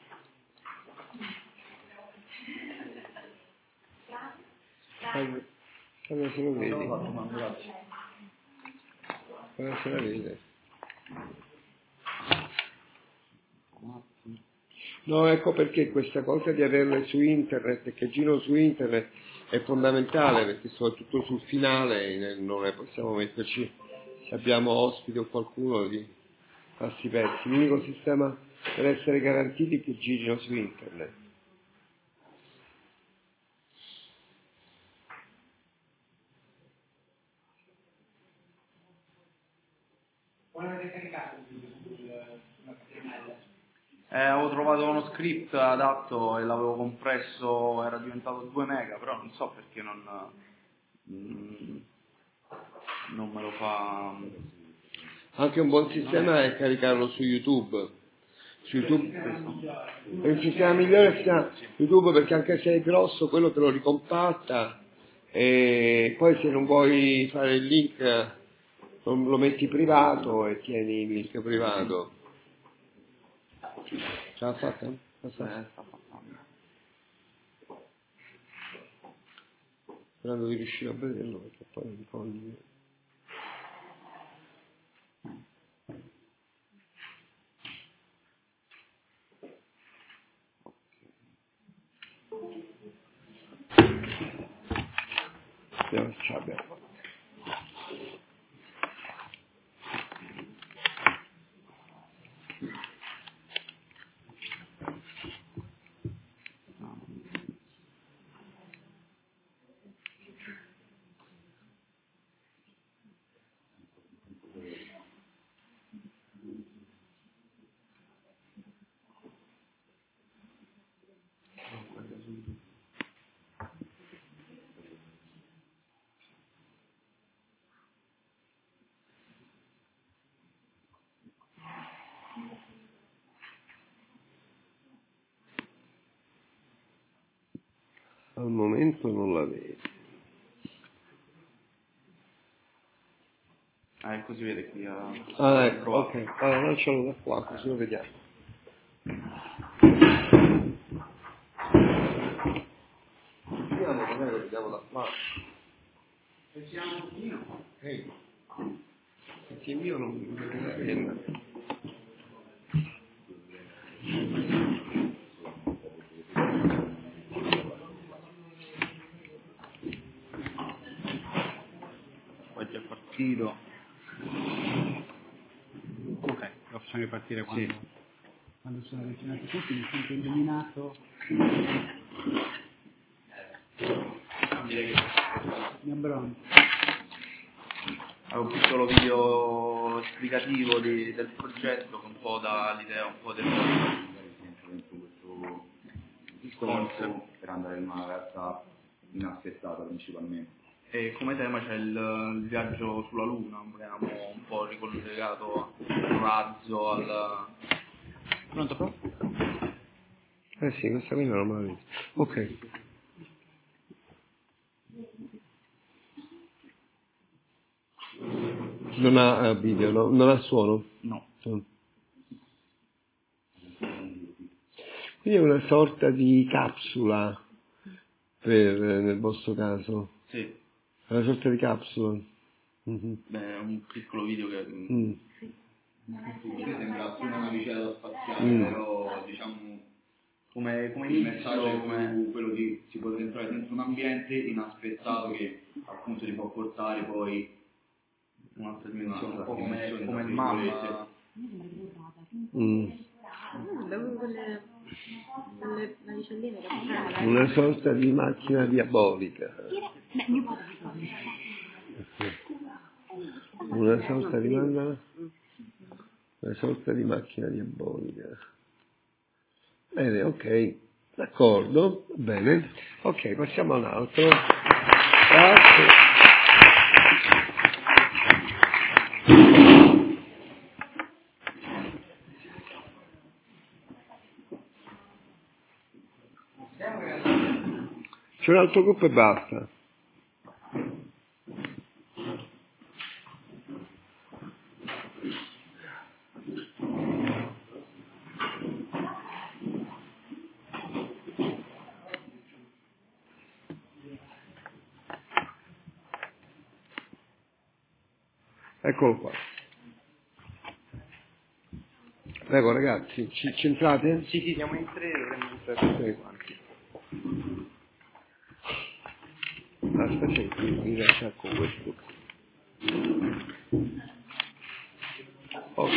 Allora, allora se lo vedi. L'ho fatto, ma grazie. Allora se la vede. No, ecco perché questa cosa di averle su internet e che girano su internet è fondamentale, perché soprattutto sul finale non ne possiamo metterci, se abbiamo ospiti o qualcuno, di farsi pezzi. L'unico sistema per essere garantiti è che girino su internet. Come avete caricato il video sulla H T M L? Eh, avevo trovato uno script adatto e l'avevo compresso, era diventato due mega, però non so perché non, mm, non me lo fa. Anche un buon sistema è caricarlo su YouTube. Su YouTube è il sistema migliore, si chiama YouTube, perché anche se è grosso quello te lo ricompatta, e poi se non vuoi fare il link lo, lo metti privato e tieni il link privato. Ce l'ha fatta? Eh, sta passando. Sperando di riuscire a vederlo, perché poi mi cogli. Vediamo se ce l'abbiamo fatta. Al momento non la vedo. Eh, così vede qui. Uh, ah, ecco, ok. Allora lancialo da qua, così lo vediamo. Vediamo, magari lo vediamo da qua. Facciamo un pochino. Ehi. Perché il mio non mi vede. Oggi è partito. Ok, lo facciamo ripartire quando, Sì. quando sono avvicinati tutti, mi sento illuminato. Mi abbronzo. È un piccolo video esplicativo di, del progetto che un po' dà l'idea un po' del concept per andare in una realtà inaspettata principalmente. E come tema c'è il, il viaggio sulla Luna, abbiamo un po' ricollegato al razzo, al... Pronto, pronto? Eh sì, questa qui non l'ho mai vista. Ok. Non ha eh, video, no? Non ha suono? No. No. Quindi è una sorta di capsula per, nel vostro caso? Sì. È una sorta di capsula? Mm-hmm. Beh, è un piccolo video che... Mm. Che sembra più una navicella spaziale, Mm. però diciamo Come, come il inizio, messaggio è come... più quello di si può entrare dentro un ambiente inaspettato che appunto ti può portare poi un'altra dimensione, un un'altra po' come, dimensione, come tra il mamma. Mm. Abbiamo quelle, quelle navicelline che facciamo. Una sorta di macchina diabolica. Una sorta di mandala? Una sorta di macchina diabolica. Bene, ok, d'accordo, bene. Ok, passiamo all'altro. Grazie. C'è un altro gruppo e basta. Eccolo qua. Prego ragazzi, ci centrate? Sì, sì, siamo in tre, dovremmo entrare tutti quanti. Basta, senti, mi lascia con questo. Ok.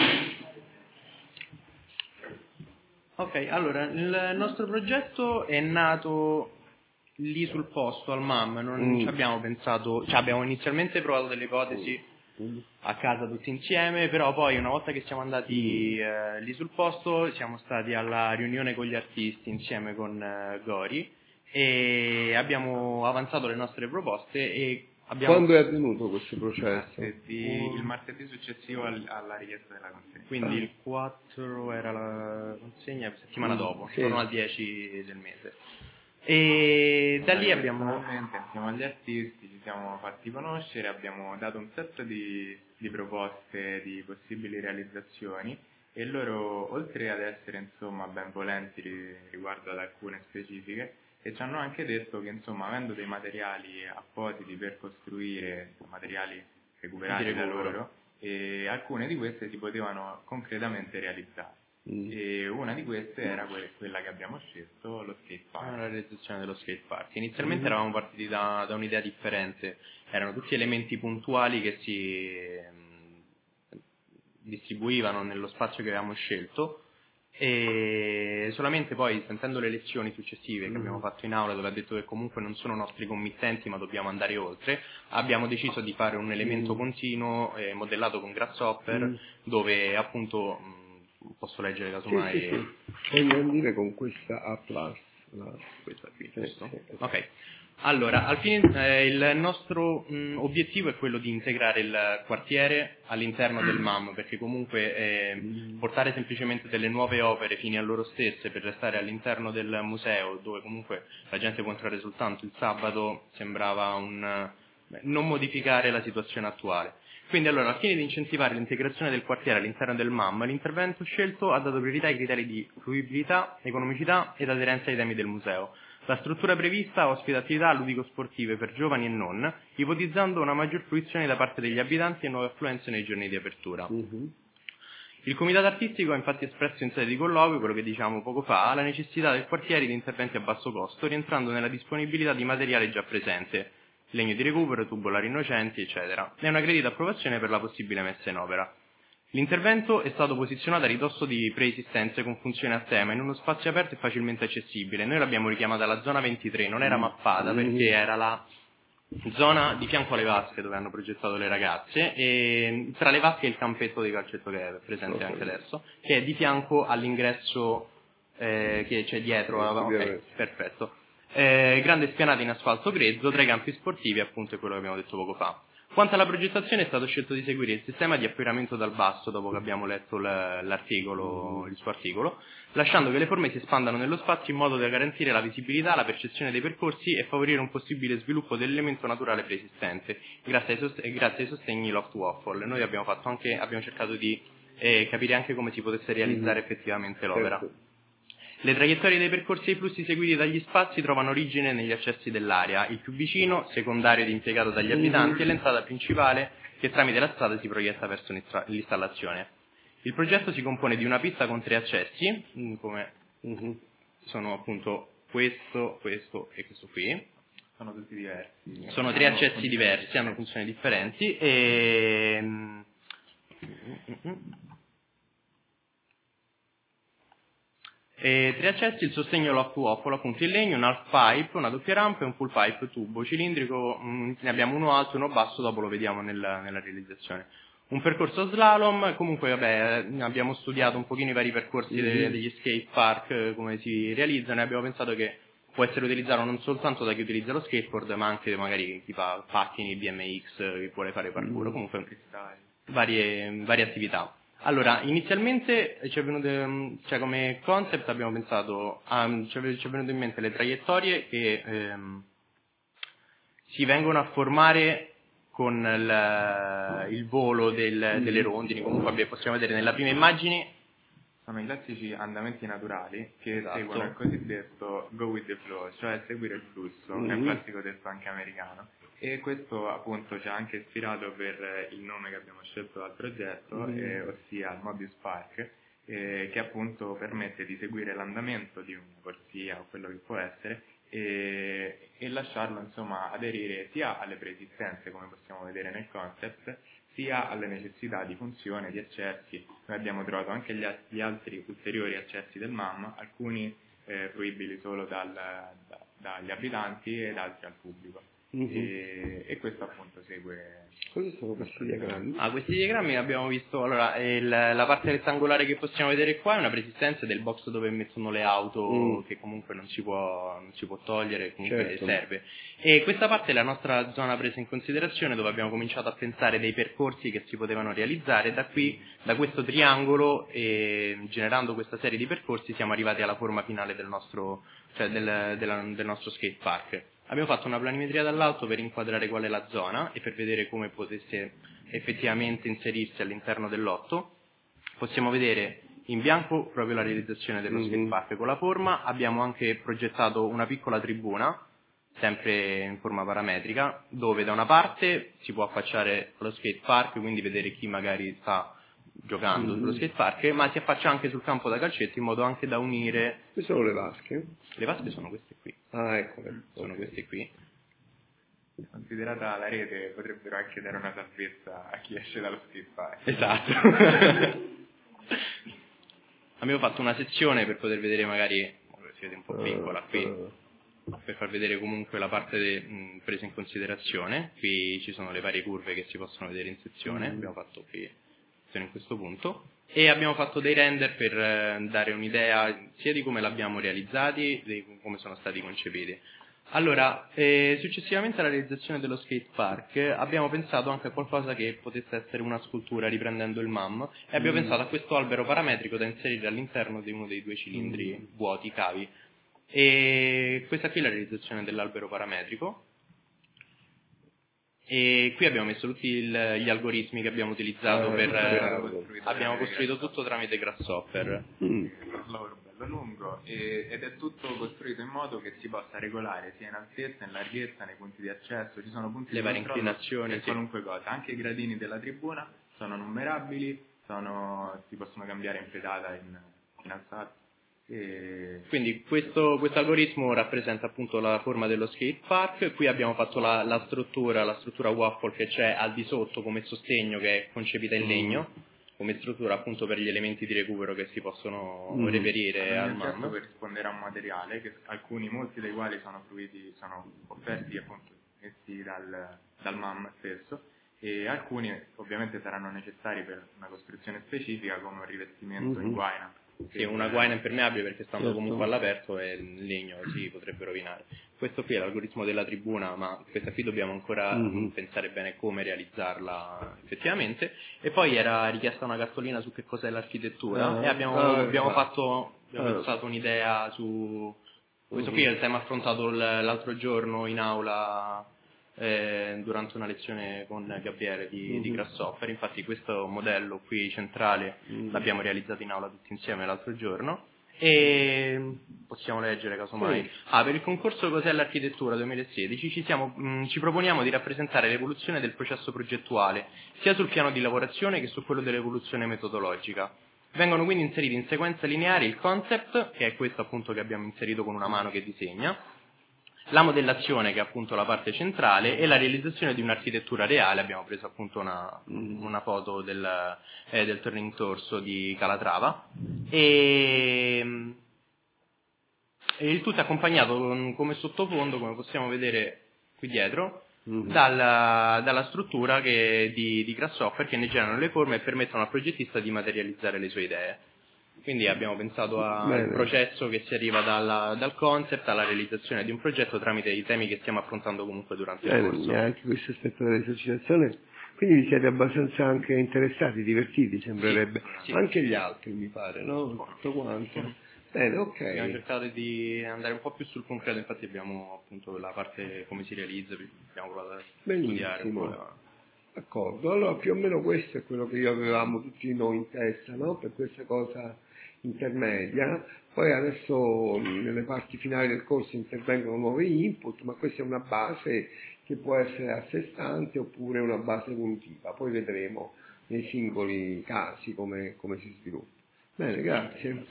Ok, allora, il nostro progetto è nato lì sul posto, al M A M, non Mm. ci abbiamo pensato, cioè abbiamo inizialmente provato delle ipotesi a casa tutti insieme, però poi una volta che siamo andati eh, lì sul posto siamo stati alla riunione con gli artisti insieme con eh, Gori e abbiamo avanzato le nostre proposte e abbiamo... Quando è avvenuto questo processo? Martedì, il martedì successivo al- alla richiesta della consegna. Quindi il quattro era la consegna, settimana Mm, dopo, sì. intorno al dieci del mese. E da lì abbiamo... Personalmente, insieme agli artisti ci siamo fatti conoscere, abbiamo dato un set di, di proposte di possibili realizzazioni e loro, oltre ad essere insomma ben volenti ri- riguardo ad alcune specifiche, e ci hanno anche detto che insomma avendo dei materiali appositi per costruire, materiali recuperati Di da recupero. loro, e alcune di queste si potevano concretamente realizzare. Mm. E una di queste era que- quella che abbiamo scelto, lo skate Ah, park. la realizzazione dello skate park. Inizialmente eravamo partiti da, da un'idea differente, erano tutti elementi puntuali che si ehm, distribuivano nello spazio che avevamo scelto e solamente poi sentendo le lezioni successive che abbiamo fatto in aula dove ha detto che comunque non sono nostri committenti ma dobbiamo andare oltre, abbiamo deciso di fare un elemento continuo eh, modellato con Grasshopper Mm. dove appunto mh, posso leggere Sì, casomai sì, sì. Voglio dire con questa A plus. La... questa qui, Sì, giusto? sì, sì. Ok. Allora, al fine, eh, il nostro mh, obiettivo è quello di integrare il quartiere all'interno del M A M, perché comunque eh, portare semplicemente delle nuove opere fini a loro stesse per restare all'interno del museo, dove comunque la gente può entrare soltanto il sabato, sembrava un, beh, non modificare la situazione attuale. Quindi allora, al fine di incentivare l'integrazione del quartiere all'interno del M A M, l'intervento scelto ha dato priorità ai criteri di fruibilità, economicità ed aderenza ai temi del museo. La struttura prevista ospita attività ludico-sportive per giovani e non, ipotizzando una maggior fruizione da parte degli abitanti e nuove affluenze nei giorni di apertura. Mm-hmm. Il comitato artistico ha infatti espresso in sede di colloquio, quello che diciamo poco fa, la necessità del quartiere di interventi a basso costo, rientrando nella disponibilità di materiale già presente, legno di recupero, tubolari innocenti, eccetera, e una credita approvazione per la possibile messa in opera. L'intervento è stato posizionato a ridosso di preesistenze con funzione a tema, in uno spazio aperto e facilmente accessibile. Noi l'abbiamo richiamata la zona ventitré, non era mappata perché era la zona di fianco alle vasche dove hanno progettato le ragazze, e tra le vasche il campetto di calcetto che è presente okay. anche adesso, che è di fianco all'ingresso eh, che c'è dietro. Ok, perfetto. Eh, grande spianata in asfalto grezzo, tre campi sportivi, appunto è quello che abbiamo detto poco fa. Quanto alla progettazione è stato scelto di seguire il sistema di appiramento dal basso, dopo che abbiamo letto l'articolo, il suo articolo, lasciando che le forme si espandano nello spazio in modo da garantire la visibilità, la percezione dei percorsi e favorire un possibile sviluppo dell'elemento naturale preesistente, grazie ai, sost- grazie ai sostegni loft waffle. Noi abbiamo fatto anche, abbiamo cercato di eh, capire anche come si potesse realizzare mm-hmm. effettivamente l'opera. Certo. Le traiettorie dei percorsi e i flussi seguiti dagli spazi trovano origine negli accessi dell'area, il più vicino, secondario ed impiegato dagli abitanti, e l'entrata principale che tramite la strada si proietta verso l'installazione. Il progetto si compone di una pista con tre accessi, come sono appunto questo, questo e questo qui. Sono tutti diversi. Sono tre accessi diversi, hanno funzioni differenti e... E tre accessi, il sostegno loft waffle, appunto in legno, un half pipe, una doppia rampa e un full pipe tubo cilindrico. Mh, ne abbiamo uno alto e uno basso, dopo lo vediamo nella, nella realizzazione. Un percorso slalom, comunque vabbè, abbiamo studiato un pochino i vari percorsi mm-hmm. de, degli skate park, come si realizzano, e abbiamo pensato che può essere utilizzato non soltanto da chi utilizza lo skateboard, ma anche magari chi fa pattini, B M X, chi vuole fare parkour, mm-hmm. comunque varie, varie attività. Allora, inizialmente ci è venuto, cioè come concept abbiamo pensato, a, ci è venuto in mente le traiettorie che ehm, si vengono a formare con il, il volo del, delle rondini. Comunque possiamo vedere nella prima immagine. Sono i classici andamenti naturali che esatto. seguono il cosiddetto go with the flow, cioè seguire il flusso, mm-hmm. è un classico detto anche americano. E questo appunto ci ha anche ispirato per il nome che abbiamo scelto dal progetto, mm. eh, ossia il Mobius Park, eh, che appunto permette di seguire l'andamento di una corsia o quello che può essere e, e lasciarlo insomma aderire sia alle preesistenze, come possiamo vedere nel concept, sia alle necessità di funzione, di accessi. Noi abbiamo trovato anche gli, gli altri ulteriori accessi del M A M, alcuni eh, fruibili solo dal, da, dagli abitanti ed altri al pubblico. Mm-hmm. E, e questo appunto segue. Cosa sono questi diagrammi? Ah, questi diagrammi abbiamo visto. Allora, il, la parte rettangolare che possiamo vedere qua è una preesistenza del box dove mettono le auto, mm. che comunque non si può, non si può togliere, comunque certo. serve. E questa parte è la nostra zona presa in considerazione, dove abbiamo cominciato a pensare dei percorsi che si potevano realizzare. Da qui, da questo triangolo, e generando questa serie di percorsi, siamo arrivati alla forma finale del nostro, cioè del, della, del nostro skate park. Abbiamo fatto una planimetria dall'alto per inquadrare qual è la zona e per vedere come potesse effettivamente inserirsi all'interno del lotto. Possiamo vedere in bianco proprio la realizzazione dello mm-hmm. skate park con la forma. Abbiamo anche progettato una piccola tribuna, sempre in forma parametrica, dove da una parte si può affacciare allo skate park, quindi vedere chi magari sta giocando mm-hmm. sullo skate park, ma si affaccia anche sul campo da calcetto, in modo anche da unire. Queste sono le vasche? Le vasche sono queste qui. Ah, ecco. Sono okay. queste qui. Considerata la rete, potrebbero anche dare una salvezza a chi esce dallo skate park. Esatto. Abbiamo fatto una sezione per poter vedere, magari si vede un po' piccola qui, per far vedere comunque la parte de, mh, presa in considerazione. Qui ci sono le varie curve che si possono vedere in sezione. Mm. Abbiamo fatto qui in questo punto e abbiamo fatto dei render per eh, dare un'idea sia di come l'abbiamo realizzati, di come sono stati concepiti. Allora, eh, successivamente alla realizzazione dello skate park abbiamo pensato anche a qualcosa che potesse essere una scultura riprendendo il M A M e abbiamo mm. pensato a questo albero parametrico da inserire all'interno di uno dei due cilindri mm. vuoti, cavi. E questa qui è la realizzazione dell'albero parametrico. e qui abbiamo messo tutti il, gli algoritmi che abbiamo utilizzato eh, per eh, abbiamo costruito tutto tramite Grasshopper. Mm. Un lavoro bello lungo e, ed è tutto costruito in modo che si possa regolare sia in altezza, in larghezza, nei punti di accesso, ci sono punti le di varie controllo inclinazioni, per sì. qualunque cosa, anche i gradini della tribuna sono numerabili, sono, si possono cambiare in pedata, in, in alzata. E... Quindi questo algoritmo rappresenta appunto la forma dello skate park. Qui abbiamo fatto la, la struttura, la struttura waffle che c'è al di sotto come sostegno, che è concepita in legno, come struttura appunto per gli elementi di recupero che si possono mm. reperire al M A M. Per rispondere a un materiale, che alcuni, molti dei quali sono fruiti, sono offerti appunto messi dal, dal M A M stesso, e alcuni ovviamente saranno necessari per una costruzione specifica come un rivestimento mm-hmm. in guaina. Sì, una guaina impermeabile, perché stando certo. comunque all'aperto e il legno si potrebbe rovinare. Questo qui è l'algoritmo della tribuna, ma questa qui dobbiamo ancora mm-hmm. pensare bene come realizzarla effettivamente. E poi era richiesta una cartolina su che cos'è l'architettura, uh, e abbiamo, uh, abbiamo fatto abbiamo uh, pensato un'idea su questo uh-huh. qui è il tema affrontato l'altro giorno in aula eh, durante una lezione con Gabriele di, uh-huh. di Grasshopper. Infatti questo modello qui centrale uh-huh. l'abbiamo realizzato in aula tutti insieme l'altro giorno, e possiamo leggere casomai. Sì. Ah, per il concorso Cos'è l'architettura duemilasedici ci, siamo, mh, ci proponiamo di rappresentare l'evoluzione del processo progettuale sia sul piano di lavorazione che su quello dell'evoluzione metodologica. Vengono quindi inseriti in sequenza lineare il concept, che è questo appunto che abbiamo inserito con una mano che disegna, la modellazione, che è appunto la parte centrale, e la realizzazione di un'architettura reale. Abbiamo preso appunto una, una foto del, eh, del Turning Torso di Calatrava, e, e il tutto è accompagnato con, come sottofondo, come possiamo vedere qui dietro, mm-hmm. dalla, dalla struttura che, di, di Grasshopper, che ne generano le forme e permettono al progettista di materializzare le sue idee. Quindi abbiamo pensato al processo che si arriva dalla, dal concept alla realizzazione di un progetto tramite i temi che stiamo affrontando comunque durante Bene, il corso. E anche questo aspetto dell'esercitazione, quindi vi siete abbastanza anche interessati, divertiti, sembrerebbe. Sì, sì. Anche gli altri, mi pare, no? Tutto quanto. Bene, ok. Abbiamo cercato di andare un po' più sul concreto, infatti abbiamo appunto la parte come si realizza, abbiamo provato a studiare un po'. La... D'accordo, allora più o meno questo è quello che io avevamo tutti noi in testa, no? Per questa cosa intermedia. Poi adesso nelle parti finali del corso intervengono nuovi input, ma questa è una base che può essere a sé stante oppure una base evolutiva, poi vedremo nei singoli casi come, come si sviluppa. Bene, grazie.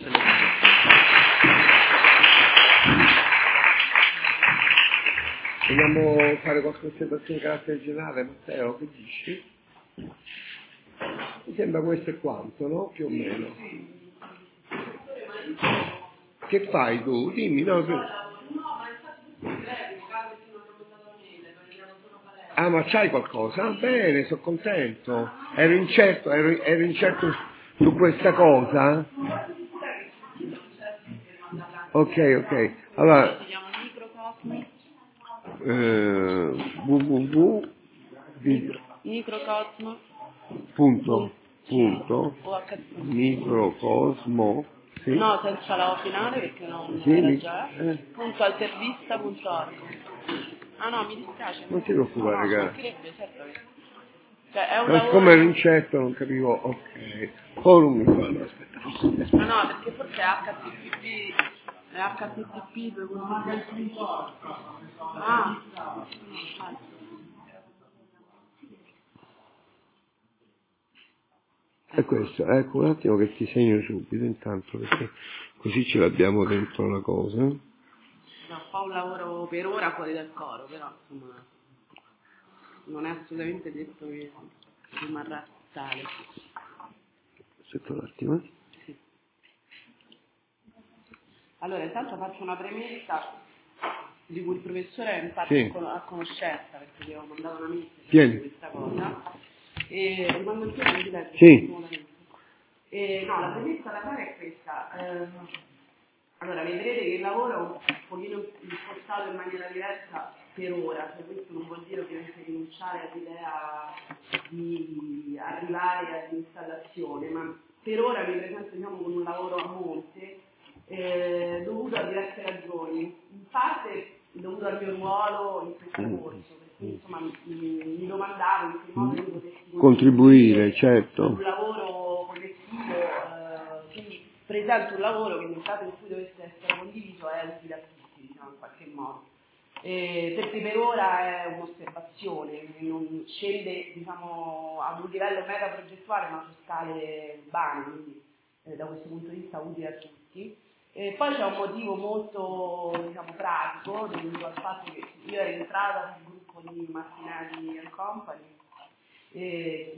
Vogliamo fare qualche osservazione di carattere generale, Matteo, che dici? Mi sembra questo è quanto, no? Più o meno. Che fai tu? Dimmi, no? Ah, ma c'hai qualcosa? Bene, sono contento. Ero incerto, ero, ero incerto su questa cosa. Ok, ok. Allora, eh, www microcosmo punto punto microcosmo sì. No, senza la O finale perché non sì, era mi... già eh. punto altervista punto org. Ah no, mi dispiace. Non ti preoccupare, no, no, ragazzi. Certo che... cioè, è un ma lavoro... siccome ero incerto non capivo, ok. Forum mi fanno, aspetta. Ma no, perché forse è H T T P è H T T P due punto Ah. È questo, ecco un attimo che ti segno subito intanto, perché così ce l'abbiamo dentro la cosa. No, fa un lavoro per ora fuori dal coro, però insomma non è assolutamente detto che rimarrà tale. Aspetta un attimo. Sì. Allora, intanto faccio una premessa di cui il professore è in parte sì. a conoscenza, perché gli avevo mandato una mail su questa cosa. E rimando il tempo di leggere. Sì. E, no, la premessa da fare è questa. Eh, allora, vedrete che il lavoro è un pochino impostato in maniera diversa per ora, cioè questo non vuol dire ovviamente rinunciare all'idea di arrivare all'installazione, ma per ora mi presento diciamo con un lavoro a monte eh, dovuto a diverse ragioni. In parte dovuto al mio ruolo in questo corso, insomma mi, mi domandavo in che modo io potessi contribuire, certo. un lavoro collettivo, eh, quindi presento un lavoro che nel caso in cui dovesse essere condiviso è utile a tutti, diciamo, in qualche modo. Eh, perché per ora è un'osservazione, non scende diciamo, ad un livello mega progettuale ma su scale urbane, quindi eh, da questo punto di vista utile a tutti. E poi c'è un motivo molto diciamo, pratico, dovuto al fatto che io ero entrata nel gruppo di Martinelli and Company, e,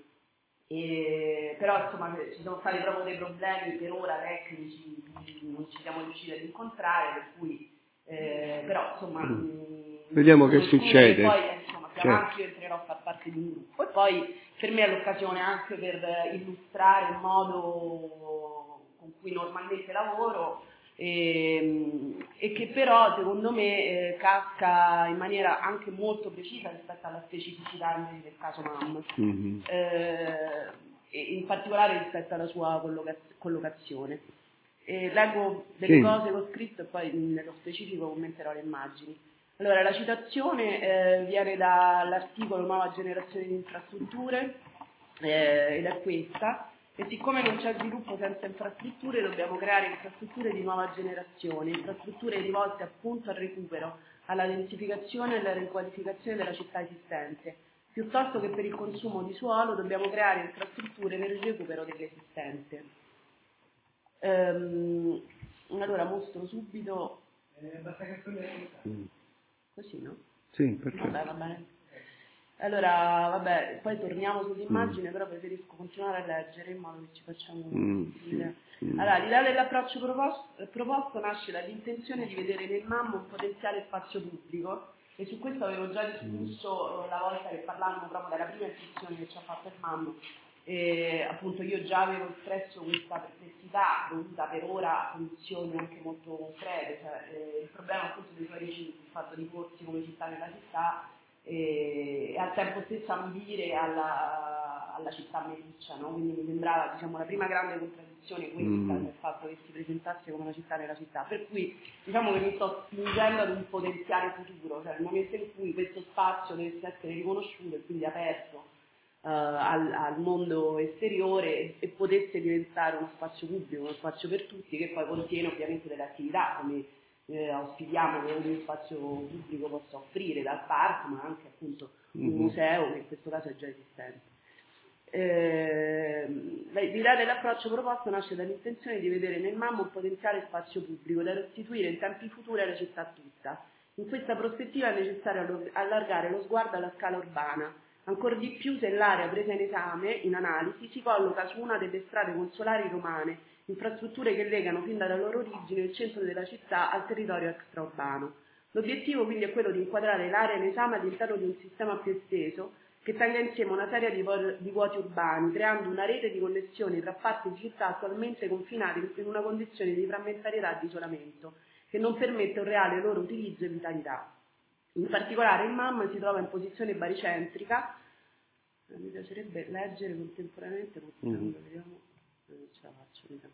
e, però insomma ci sono stati proprio dei problemi per ora tecnici, non ci siamo riusciti ad incontrare, per cui eh, però insomma mh, vediamo che succede. Poi eh, insomma più avanti certo. io entrerò a far parte di un gruppo e poi per me è l'occasione anche per illustrare il modo con cui normalmente lavoro e, e che però secondo me eh, casca in maniera anche molto precisa rispetto alla specificità invece del caso M A M, mm-hmm. eh, e in particolare rispetto alla sua collocaz- collocazione. E leggo delle sì. cose che ho scritto e poi nello specifico commenterò le immagini. Allora, la citazione eh, viene dall'articolo Nuova generazione di infrastrutture eh, ed è questa: e siccome non c'è sviluppo senza infrastrutture dobbiamo creare infrastrutture di nuova generazione, infrastrutture rivolte appunto al recupero, alla densificazione e alla riqualificazione della città esistente. Piuttosto che per il consumo di suolo dobbiamo creare infrastrutture per il recupero dell'esistente. Um, allora mostro subito eh, basta che mm. così, no? Sì, perché? Vabbè, va bene. Allora, vabbè, poi torniamo sull'immagine, mm. però preferisco continuare a leggere in modo che ci facciamo mm. l'idea. Allora, l'idea dell'approccio proposto, proposto nasce dall'intenzione di vedere nel M A M un potenziale spazio pubblico, e su questo avevo già discusso mm. la volta che parlavamo proprio della prima edizione che ci ha fatto il M A M. E appunto io già avevo espresso questa perplessità dovuta per ora a condizioni anche molto concrete, cioè, eh, il problema appunto dei suoi recinti, il fatto di porsi come città nella città e, e al tempo stesso ambire alla, alla città meticcia, no? Quindi mi sembrava diciamo, la prima grande contraddizione questa, mm. il fatto che si presentasse come una città nella città, per cui diciamo che mi sto spingendo ad un potenziale futuro, cioè nel momento in cui questo spazio dovesse essere riconosciuto e quindi aperto Uh, al, al mondo esteriore e, e potesse diventare uno spazio pubblico, uno spazio per tutti che poi contiene ovviamente delle attività come eh, auspichiamo che ogni spazio pubblico possa offrire, dal parco ma anche appunto un mm-hmm. museo che in questo caso è già esistente. Eh, l'idea dell'approccio proposto nasce dall'intenzione di vedere nel M A M un potenziale spazio pubblico da restituire in tempi futuri alla città tutta. In questa prospettiva è necessario allargare lo sguardo alla scala urbana, ancor di più se l'area presa in esame, in analisi, si colloca su una delle strade consolari romane, infrastrutture che legano fin dalla loro origine il centro della città al territorio extraurbano. L'obiettivo quindi è quello di inquadrare l'area in esame all'interno di un sistema più esteso che tenga insieme una serie di, vo- di vuoti urbani, creando una rete di connessioni tra parti di città attualmente confinate in una condizione di frammentarietà e di isolamento, che non permette un reale loro utilizzo e vitalità. In particolare il M A M si trova in posizione baricentrica, mi piacerebbe leggere contemporaneamente, mm-hmm. vediamo, non ce la faccio, vediamo.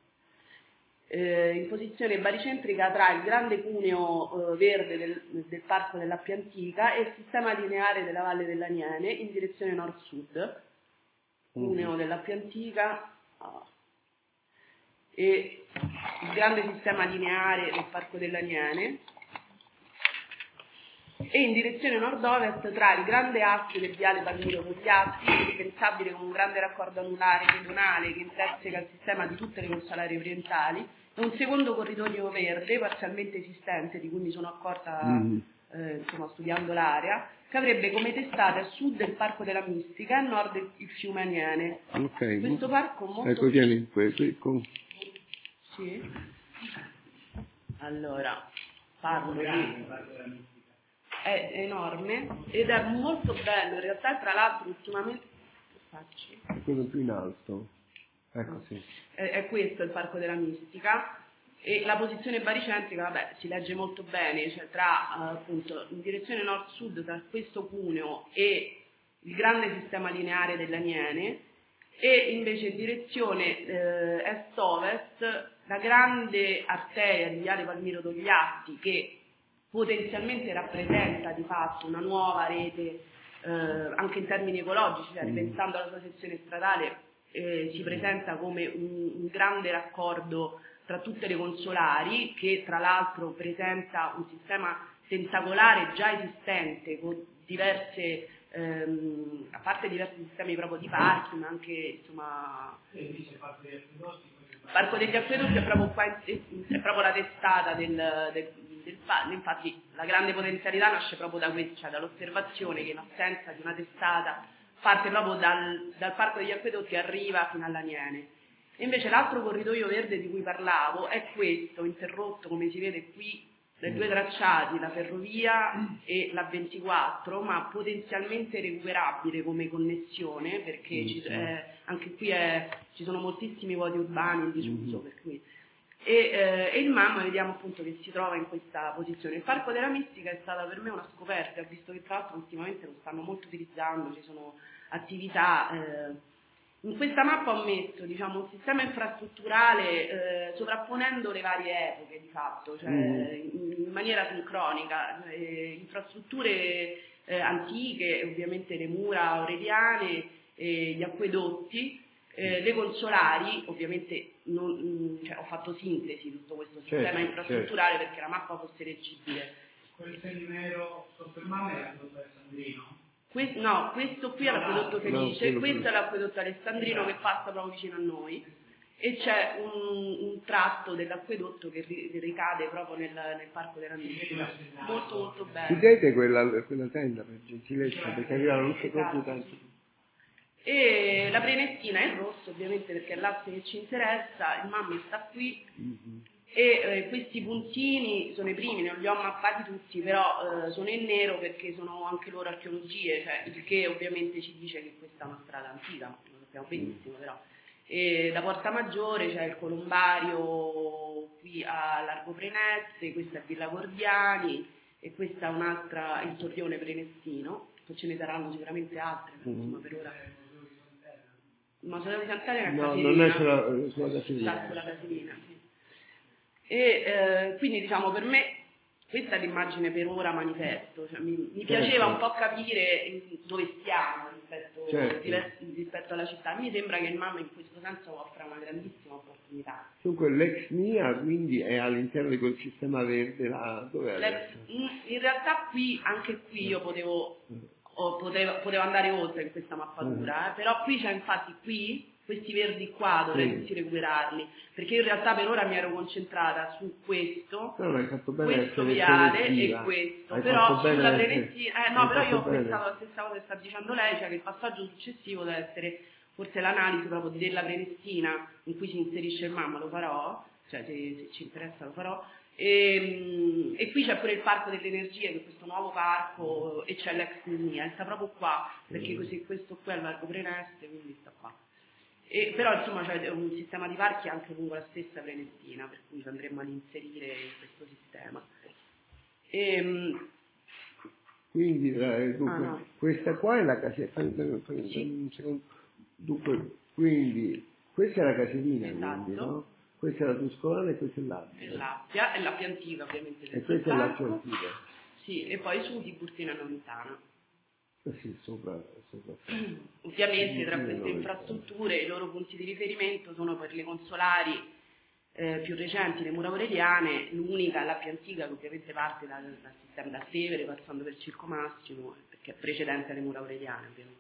Eh, in posizione baricentrica tra il grande cuneo eh, verde del, del parco dell'Appia Antica e il sistema lineare della Valle dell'Aniene in direzione nord-sud, cuneo mm-hmm. dell'Appia Antica oh. e il grande sistema lineare del parco dell'Aniene, e in direzione nord-ovest tra il grande asse del viale Palmiro Togliatti, indispensabile come un grande raccordo anulare pedonale che interseca il sistema di tutte le consolari orientali, e un secondo corridoio verde parzialmente esistente, di cui mi sono accorta mm. eh, insomma, studiando l'area, che avrebbe come testata a sud il Parco della Mistica e a nord il, il fiume Aniene. Okay. Questo parco molto... Ecco, tieni questo. Sì. Allora, parlo di... è enorme ed è molto bello, in realtà tra l'altro ultimamente facci. È quello più in alto, ecco sì. È, è questo il Parco della Mistica, e la posizione baricentrica, vabbè, si legge molto bene, cioè tra uh, appunto in direzione nord-sud tra questo cuneo e il grande sistema lineare dell'Aniene, e invece in direzione eh, est-ovest la grande arteria di Viale Palmiro Togliatti che potenzialmente rappresenta di fatto una nuova rete eh, anche in termini ecologici, cioè ripensando alla sua sezione stradale eh, si presenta come un, un grande raccordo tra tutte le consolari, che tra l'altro presenta un sistema tentacolare già esistente con diverse, ehm, a parte diversi sistemi proprio di parchi, ma anche insomma il parco degli acquedotti è proprio qua, è proprio la testata del, del, del parco. Infatti la grande potenzialità nasce proprio da questo, cioè dall'osservazione che in assenza di una testata parte proprio dal, dal parco degli acquedotti e arriva fino all'Aniene. E invece l'altro corridoio verde di cui parlavo è questo, interrotto come si vede qui dai due tracciati, la ferrovia e la ventiquattro, ma potenzialmente recuperabile come connessione, perché ci, eh, anche qui è, ci sono moltissimi vuoti urbani in disuso, per cui. E, eh, e il MAM vediamo appunto che si trova in questa posizione. Il Parco della Mistica è stata per me una scoperta, ho visto che tra l'altro ultimamente lo stanno molto utilizzando, ci sono attività. Eh, In questa mappa ho messo, diciamo, un sistema infrastrutturale eh, sovrapponendo le varie epoche di fatto, cioè in, in maniera sincronica, eh, infrastrutture eh, antiche, ovviamente le mura aureliane, eh, gli acquedotti, eh, le consolari, ovviamente non, cioè, ho fatto sintesi di tutto questo sistema certo, infrastrutturale certo. perché la mappa fosse leggibile. Quel segno nero sottofermato è l'acquedotto alessandrino? Que- no, questo qui è l'acquedotto Felice, no, questo è l'acquedotto alessandrino che passa proprio vicino a noi e c'è un, un tratto dell'acquedotto che, ri- che ricade proprio nel, nel parco della Mistica, molto molto bello. Chiudete quella, quella tenda per gentilezza, perché arrivano tutte proprio tanto. E la Prenestina è in rosso ovviamente perché è l'asse che ci interessa, il MAM sta qui. Mm-hmm. E eh, questi puntini sono i primi, non li ho mappati tutti, però eh, sono in nero perché sono anche loro archeologie, cioè, il che ovviamente ci dice che questa è una strada antica, lo sappiamo benissimo però. E da Porta Maggiore c'è il colombario qui a Largo Preneste, questa è Villa Gordiani e questa è un'altra, il torrione prenestino, poi ce ne saranno sicuramente altre, mm-hmm. insomma per ora. Il Mausoleo di Sant'Elena è no, Casilina. non è sulla, sulla Casilina. Sta sulla Casilina, sì. E eh, quindi diciamo per me questa è l'immagine per ora manifesto, cioè, mi, mi piaceva un po' capire dove stiamo rispetto, certo. diversi, rispetto alla città, mi sembra che il MAM in questo senso offra una grandissima opportunità. Dunque l'ex mia quindi è all'interno di quel sistema verde là, dove è? In realtà qui, anche qui io potevo, o potevo, potevo andare oltre in questa mappatura, eh, però qui c'è infatti qui questi verdi qua dovrei tutti recuperarli, perché in realtà per ora mi ero concentrata su questo, no, hai fatto bene questo viale e questo, hai però sulla sulla Prenestina, eh, no, però io ho bene. pensato la stessa cosa che sta dicendo lei, cioè che il passaggio successivo deve essere forse l'analisi proprio della Prenestina in cui si inserisce il MAM, lo farò, cioè se, se ci interessa lo farò, e, e qui c'è pure il Parco delle Energie, che è questo nuovo parco, e c'è l'ex mia, sta proprio qua, perché così questo qui è il Largo Preneste, quindi sta qua. E, però insomma c'è un sistema di parchi anche lungo la stessa Prenestina, per cui ci andremo ad inserire in questo sistema. E, quindi eh, dunque, ah, no. questa qua è la casetta, sì. dunque, quindi questa è la Casilina, esatto. Quindi, no? Questa è la Tuscolana e questa è l'Appia. E l'Appia è l'Appia antica ovviamente. E questa è l'Appia antica. Sì, e poi su Tiburtina e Noventana. Sì, sopra, sopra. Ovviamente tra queste infrastrutture i loro punti di riferimento sono per le consolari eh, più recenti, le mura aureliane, l'unica, la più antica, che ovviamente parte dal, dal sistema da Tevere passando per Circo Massimo, perché è precedente alle mura aureliane ovviamente.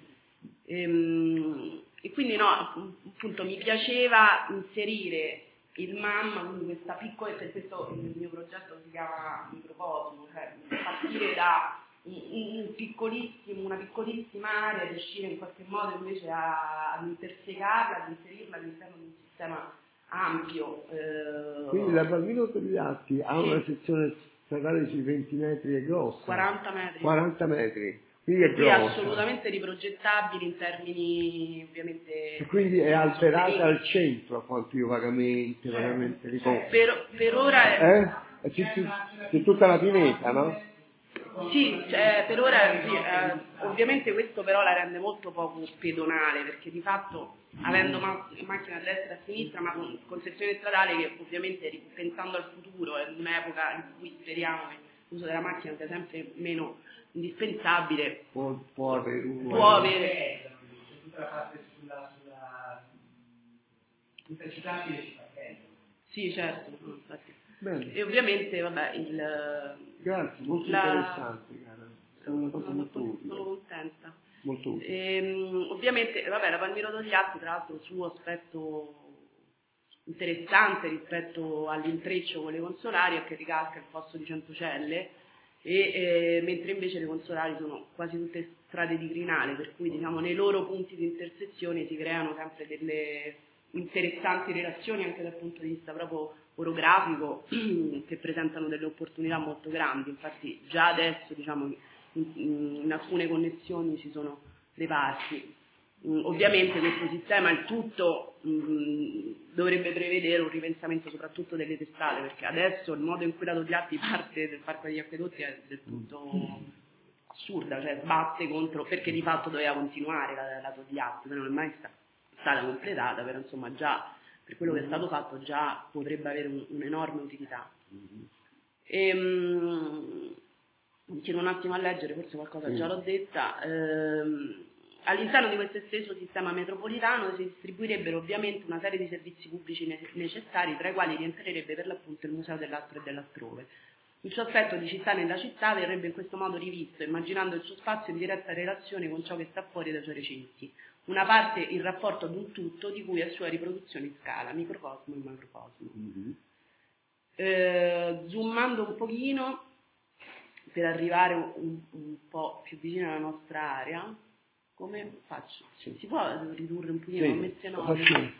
Ehm, e quindi no, appunto mi piaceva inserire il MAM, quindi questa piccola, per questo il mio progetto si chiama Microcosmo, cioè partire da un piccolissimo, una piccolissima area, riuscire in qualche modo invece a, ad intersegarla, ad inserirla all'interno di un sistema ampio. Eh, Quindi la Bambino Togliatti ha sì. una sezione stradale sui venti metri e grossa. quaranta metri. quaranta metri. Quindi è, è assolutamente riprogettabile in termini ovviamente. E quindi è alterata al centro, a quanto io vagamente, eh. vagamente ricordo. Per, per ora è. Eh? C'è, c'è tutta la pineta, no? Sì, cioè, per ora sì, eh, ovviamente questo però la rende molto poco pedonale, perché di fatto avendo ma- macchina a destra e a sinistra ma con, con sezione stradale che ovviamente pensando al futuro è un'epoca in cui speriamo che l'uso della macchina sia sempre meno indispensabile, può, può avere un può avere tutta la parte sulla, sulla intercettabile ci fa tempo. Sì, certo, infatti. Bene. E ovviamente, vabbè, il... Grazie, molto la... interessante, cara. È una cosa molto utile. Sono contenta. Molto utile. E, ovviamente, vabbè, la Palmiro Togliatti, tra l'altro, il suo aspetto interessante rispetto all'intreccio con le consolari è che ricalca il fosso di Centocelle, e eh, mentre invece le consolari sono quasi tutte strade di crinale, per cui diciamo nei loro punti di intersezione si creano sempre delle interessanti relazioni anche dal punto di vista proprio orografico che presentano delle opportunità molto grandi. Infatti già adesso diciamo in, in alcune connessioni ci sono dei parchi. Mm, ovviamente questo sistema il tutto mm, dovrebbe prevedere un ripensamento soprattutto delle testate, perché adesso il modo in cui la Togliatti parte del Parco degli Acquedotti è del tutto assurda, cioè sbatte contro, perché di fatto doveva continuare la, la Togliatti, non è mai sta, stata completata, però insomma già per quello che è stato fatto già potrebbe avere un, un'enorme utilità. E, mm, continuo un attimo a leggere, forse qualcosa già l'ho detta. Ehm, All'interno di questo esteso sistema metropolitano si distribuirebbero ovviamente una serie di servizi pubblici ne- necessari, tra i quali rientrerebbe per l'appunto il Museo dell'Astro e dell'Altrove. Il suo aspetto di città nella città verrebbe in questo modo rivisto, immaginando il suo spazio in diretta relazione con ciò che sta fuori dai suoi recinti, una parte in rapporto ad un tutto di cui è sua riproduzione in scala, microcosmo e macrocosmo. Mm-hmm. Eh, zoomando un pochino, per arrivare un, un po' più vicino alla nostra area, come faccio? Sì. Si può ridurre un pochino, sì, ho messo enorme,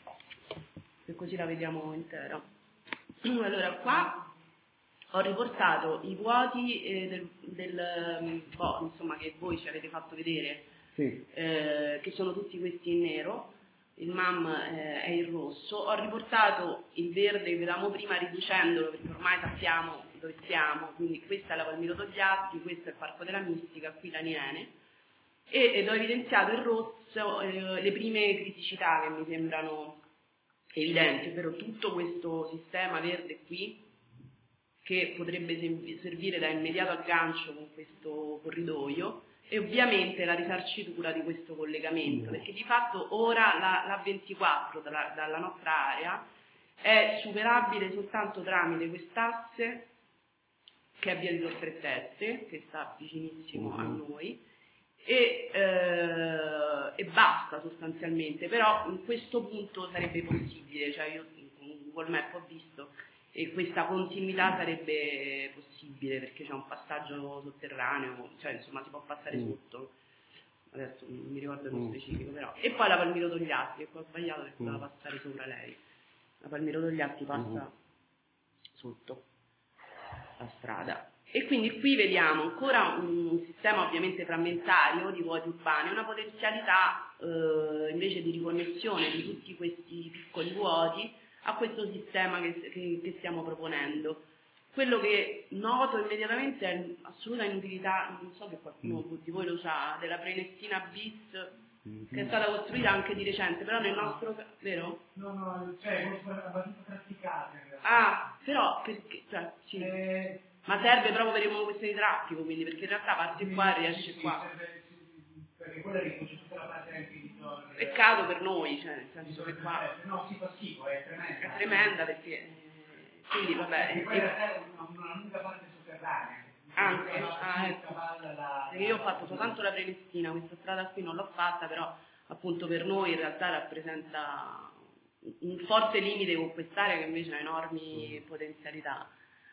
e così la vediamo intera. Allora, qua ho riportato i vuoti eh, del, del boh, insomma, che voi ci avete fatto vedere, sì. eh, che sono tutti questi in nero, il M A M eh, è in rosso. Ho riportato il verde che vedevamo prima riducendolo, perché ormai sappiamo dove siamo, quindi questa è la Palmiro Togliatti, questo è il Parco della Mistica, qui l'Aniene. E, ed ho evidenziato in rosso eh, le prime criticità che mi sembrano evidenti, ovvero tutto questo sistema verde qui che potrebbe servire da immediato aggancio con questo corridoio, e ovviamente la risarcitura di questo collegamento, perché di fatto ora la, la ventiquattro dalla, dalla nostra area è superabile soltanto tramite quest'asse che è via di Tor Tre Teste, che sta vicinissimo a noi, E, eh, e basta sostanzialmente. Però in questo punto sarebbe possibile, cioè io in Google Maps ho visto, e questa continuità sarebbe possibile perché c'è un passaggio sotterraneo, cioè insomma si può passare mm. sotto, adesso non mi ricordo nello specifico, però. E poi la Palmiro Togliatti, che qua ho sbagliato perché doveva mm. passare sopra lei, la Palmiro Togliatti passa mm. sotto la strada. E quindi qui vediamo ancora un sistema ovviamente frammentario di vuoti urbani, una potenzialità eh, invece di riconnessione di tutti questi piccoli vuoti a questo sistema che, che, che stiamo proponendo. Quello che noto immediatamente è l'assoluta inutilità, non so se qualcuno di voi lo sa, della Prenestina bis, che è stata costruita anche di recente, però nel nostro caso, vero? No, no, cioè è abbastanza praticata in realtà. Ah, però perché, cioè, sì. Eh... Ma serve proprio per una questione di traffico, quindi, perché in realtà parte sì, qua e riesce sì, qua. Serve, sì, perché quella riduce tutta la parte del diritto. Peccato per noi, cioè, nel senso che qua... No, si fa schifo, è tremenda. È tremenda perché... Quindi, vabbè... Perché poi in realtà è una, una lunga parte sotterranea. Anche, ah, ecco. Perché io ho fatto soltanto la Prenestina, questa strada qui non l'ho fatta, però appunto per noi in realtà rappresenta un forte limite con quest'area che invece ha enormi potenzialità.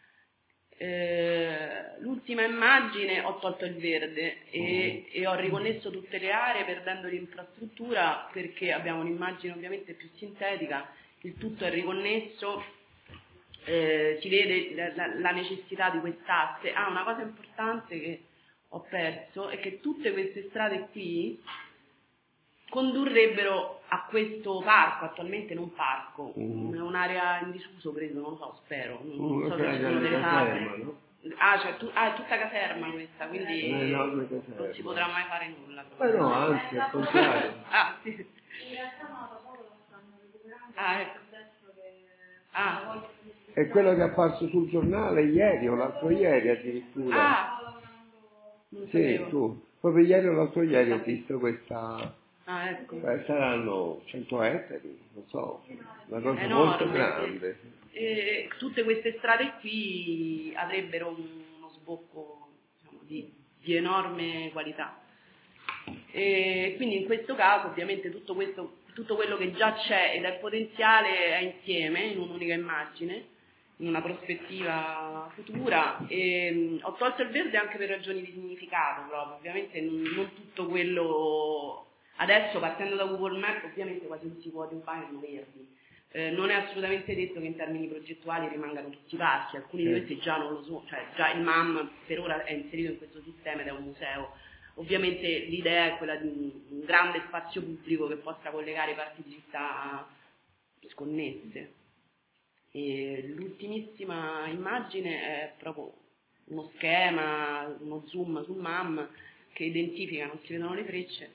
Eh, l'ultima immagine ho tolto il verde e, e ho riconnesso tutte le aree perdendo l'infrastruttura perché abbiamo un'immagine ovviamente più sintetica, il tutto è riconnesso, eh, si vede la, la necessità di quest'asse. Ah, una cosa importante che ho perso è che tutte queste strade qui condurrebbero a questo parco, attualmente non parco, mm. è un'area in disuso, credo, non lo so, spero, non mm, so se ci sono delle case. No? Ah, cioè, tu, ah, è tutta caserma questa, quindi eh, no, non si potrà mai fare nulla. Ma no, anzi, al contrario. Ah, sì. In realtà no, da poco lo stanno recuperando, ah, ecco. adesso che ah. è quello che è apparso sul giornale ieri o l'altro ieri addirittura. Ah, non sì, sapevo. tu. Proprio ieri o l'altro ieri ho visto questa... Ah, ecco. Beh, saranno cento ettari, non so, una cosa Enorme. molto grande. E tutte queste strade qui avrebbero uno sbocco, diciamo, di, di enorme qualità. E quindi in questo caso ovviamente tutto, questo, tutto quello che già c'è ed è potenziale è insieme in un'unica immagine, in una prospettiva futura, e mh, ho tolto il verde anche per ragioni di significato proprio, ovviamente non, non tutto quello, adesso partendo da Google Maps ovviamente quasi tutti i vuoti urbani sono verdi, eh, non è assolutamente detto che in termini progettuali rimangano tutti i parchi, alcuni di questi già non lo sono, cioè già il M A M per ora è inserito in questo sistema ed è un museo. Ovviamente l'idea è quella di un, un grande spazio pubblico che possa collegare parti di città sconnesse. E l'ultimissima immagine è proprio uno schema, uno zoom sul M A M che identifica, non si vedono le frecce,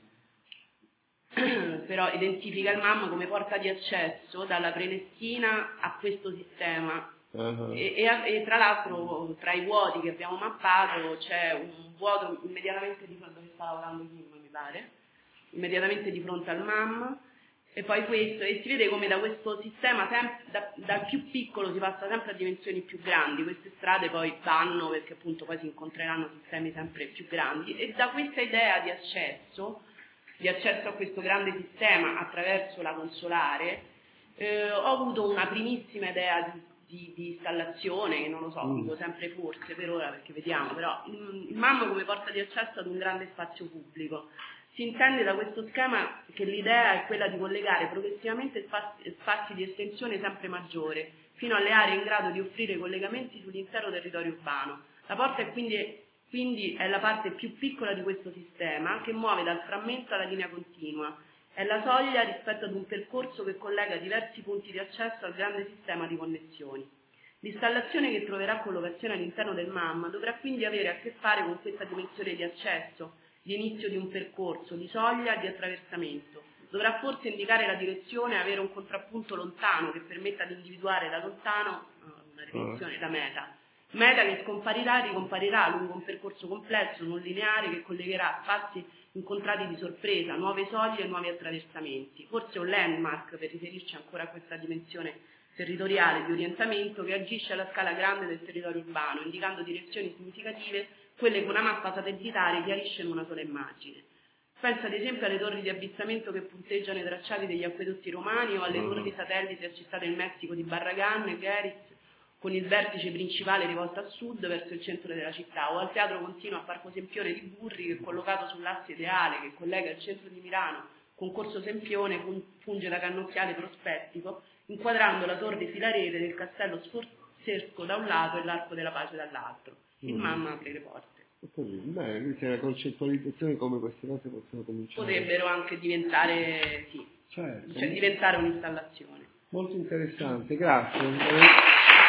però identifica il M A M come porta di accesso dalla Prenestina a questo sistema. Uh-huh. E, e, e tra l'altro tra i vuoti che abbiamo mappato c'è un vuoto immediatamente di fronte, dove sta lavorando Kim mi pare, immediatamente di fronte al M A M, e poi questo, e si vede come da questo sistema sempre, da, dal più piccolo si passa sempre a dimensioni più grandi, queste strade poi vanno perché appunto poi si incontreranno sistemi sempre più grandi, e da questa idea di accesso di accesso a questo grande sistema attraverso la consolare eh, ho avuto una primissima idea di Di, di installazione, che non lo so, mm. dico sempre forse per ora perché vediamo, però il, il M A M come porta di accesso ad un grande spazio pubblico. Si intende da questo schema che l'idea è quella di collegare progressivamente spazi, spazi di estensione sempre maggiore, fino alle aree in grado di offrire collegamenti sull'intero territorio urbano. La porta è quindi, quindi è la parte più piccola di questo sistema che muove dal frammento alla linea continua. È la soglia rispetto ad un percorso che collega diversi punti di accesso al grande sistema di connessioni. L'installazione che troverà collocazione all'interno del M A M dovrà quindi avere a che fare con questa dimensione di accesso, di inizio di un percorso, di soglia, di attraversamento. Dovrà forse indicare la direzione e avere un contrappunto lontano che permetta di individuare da lontano una dimensione, la meta. Meta che scomparirà e ricomparirà lungo un percorso complesso, non lineare, che collegherà spazi incontrati di sorpresa, nuove soglie e nuovi attraversamenti. Forse un landmark per riferirci ancora a questa dimensione territoriale di orientamento che agisce alla scala grande del territorio urbano, indicando direzioni significative, quelle che una mappa satellitare chiarisce in una sola immagine. Penso ad esempio alle torri di avvistamento che punteggiano i tracciati degli acquedotti romani o alle torri satelliti a Città del Messico di Barragán e Geritz, con il vertice principale rivolto a sud verso il centro della città, o al teatro continuo a Parco Sempione di Burri, che è collocato sull'asse ideale che collega il centro di Milano con Corso Sempione, funge da cannocchiale prospettico, inquadrando la torre filarete del castello Sforzesco da un lato e l'Arco della Pace dall'altro. Il M A M apre le porte. Beh, lui c'è la concettualizzazione come queste cose possono cominciare. Potrebbero anche diventare, sì, certo. cioè diventare un'installazione. Molto interessante, grazie.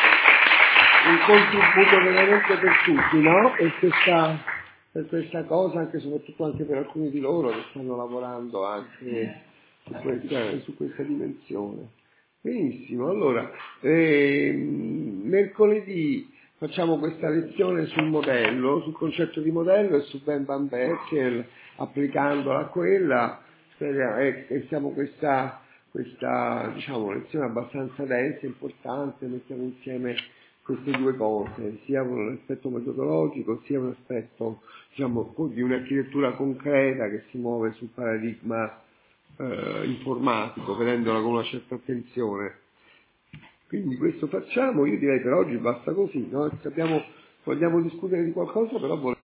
Un contributo veramente per tutti, no? Per questa, per questa cosa, anche soprattutto anche per alcuni di loro che stanno lavorando anche su questa, su questa dimensione. Benissimo, allora, eh, mercoledì facciamo questa lezione sul modello, sul concetto di modello e su Ben Van Berkel, applicandola a quella, e eh, siamo questa, questa diciamo, lezione abbastanza densa, importante, mettiamo insieme queste due cose, sia un aspetto metodologico, sia un aspetto diciamo, di un'architettura concreta che si muove sul paradigma eh, informatico, vedendola con una certa attenzione. Quindi questo facciamo, io direi per oggi basta così, no? Se abbiamo, vogliamo discutere di qualcosa, però volevo